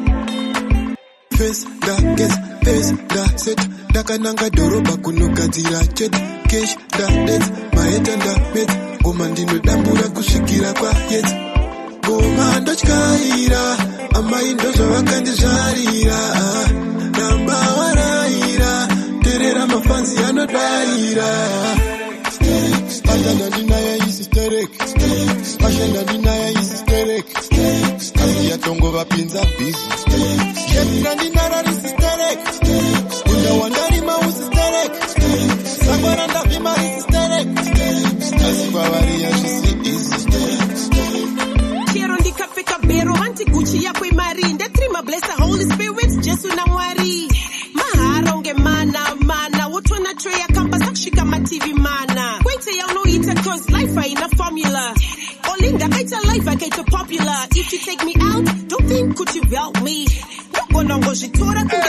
Face da guess, face da set. Dakananga doroba kunogadzira jet. Cash da dance, maeta da met. Goma ndinodambura kusvikira kwa yet. Goma ndochkaira, amai ndozvo vakandizvarira. Namba waraira, terera mafanzi anodarira. Ashanda ndinaya is hysteric. Ashanda ndinaya is hysteric. Kasi yatongo vapinza busy. Shemina ndinara is hysteric. Kunda wandari ma is hysteric. Sangwara ndavima is hysteric. Kasi kwavari ya shisi is hysteric. Chero ndikapfeka bero anti Gucci yakwe mari. Ndetrima bless the Holy Spirit. Jesu na mwari. Mahara unge mana. Wotona tray ya kamba sakshika ma TV mana. Kwente ya no eat cause life ain't a formula. Olinda kaita life akaita popular. If you take me out, don't think could you help me. Noko nongo jitora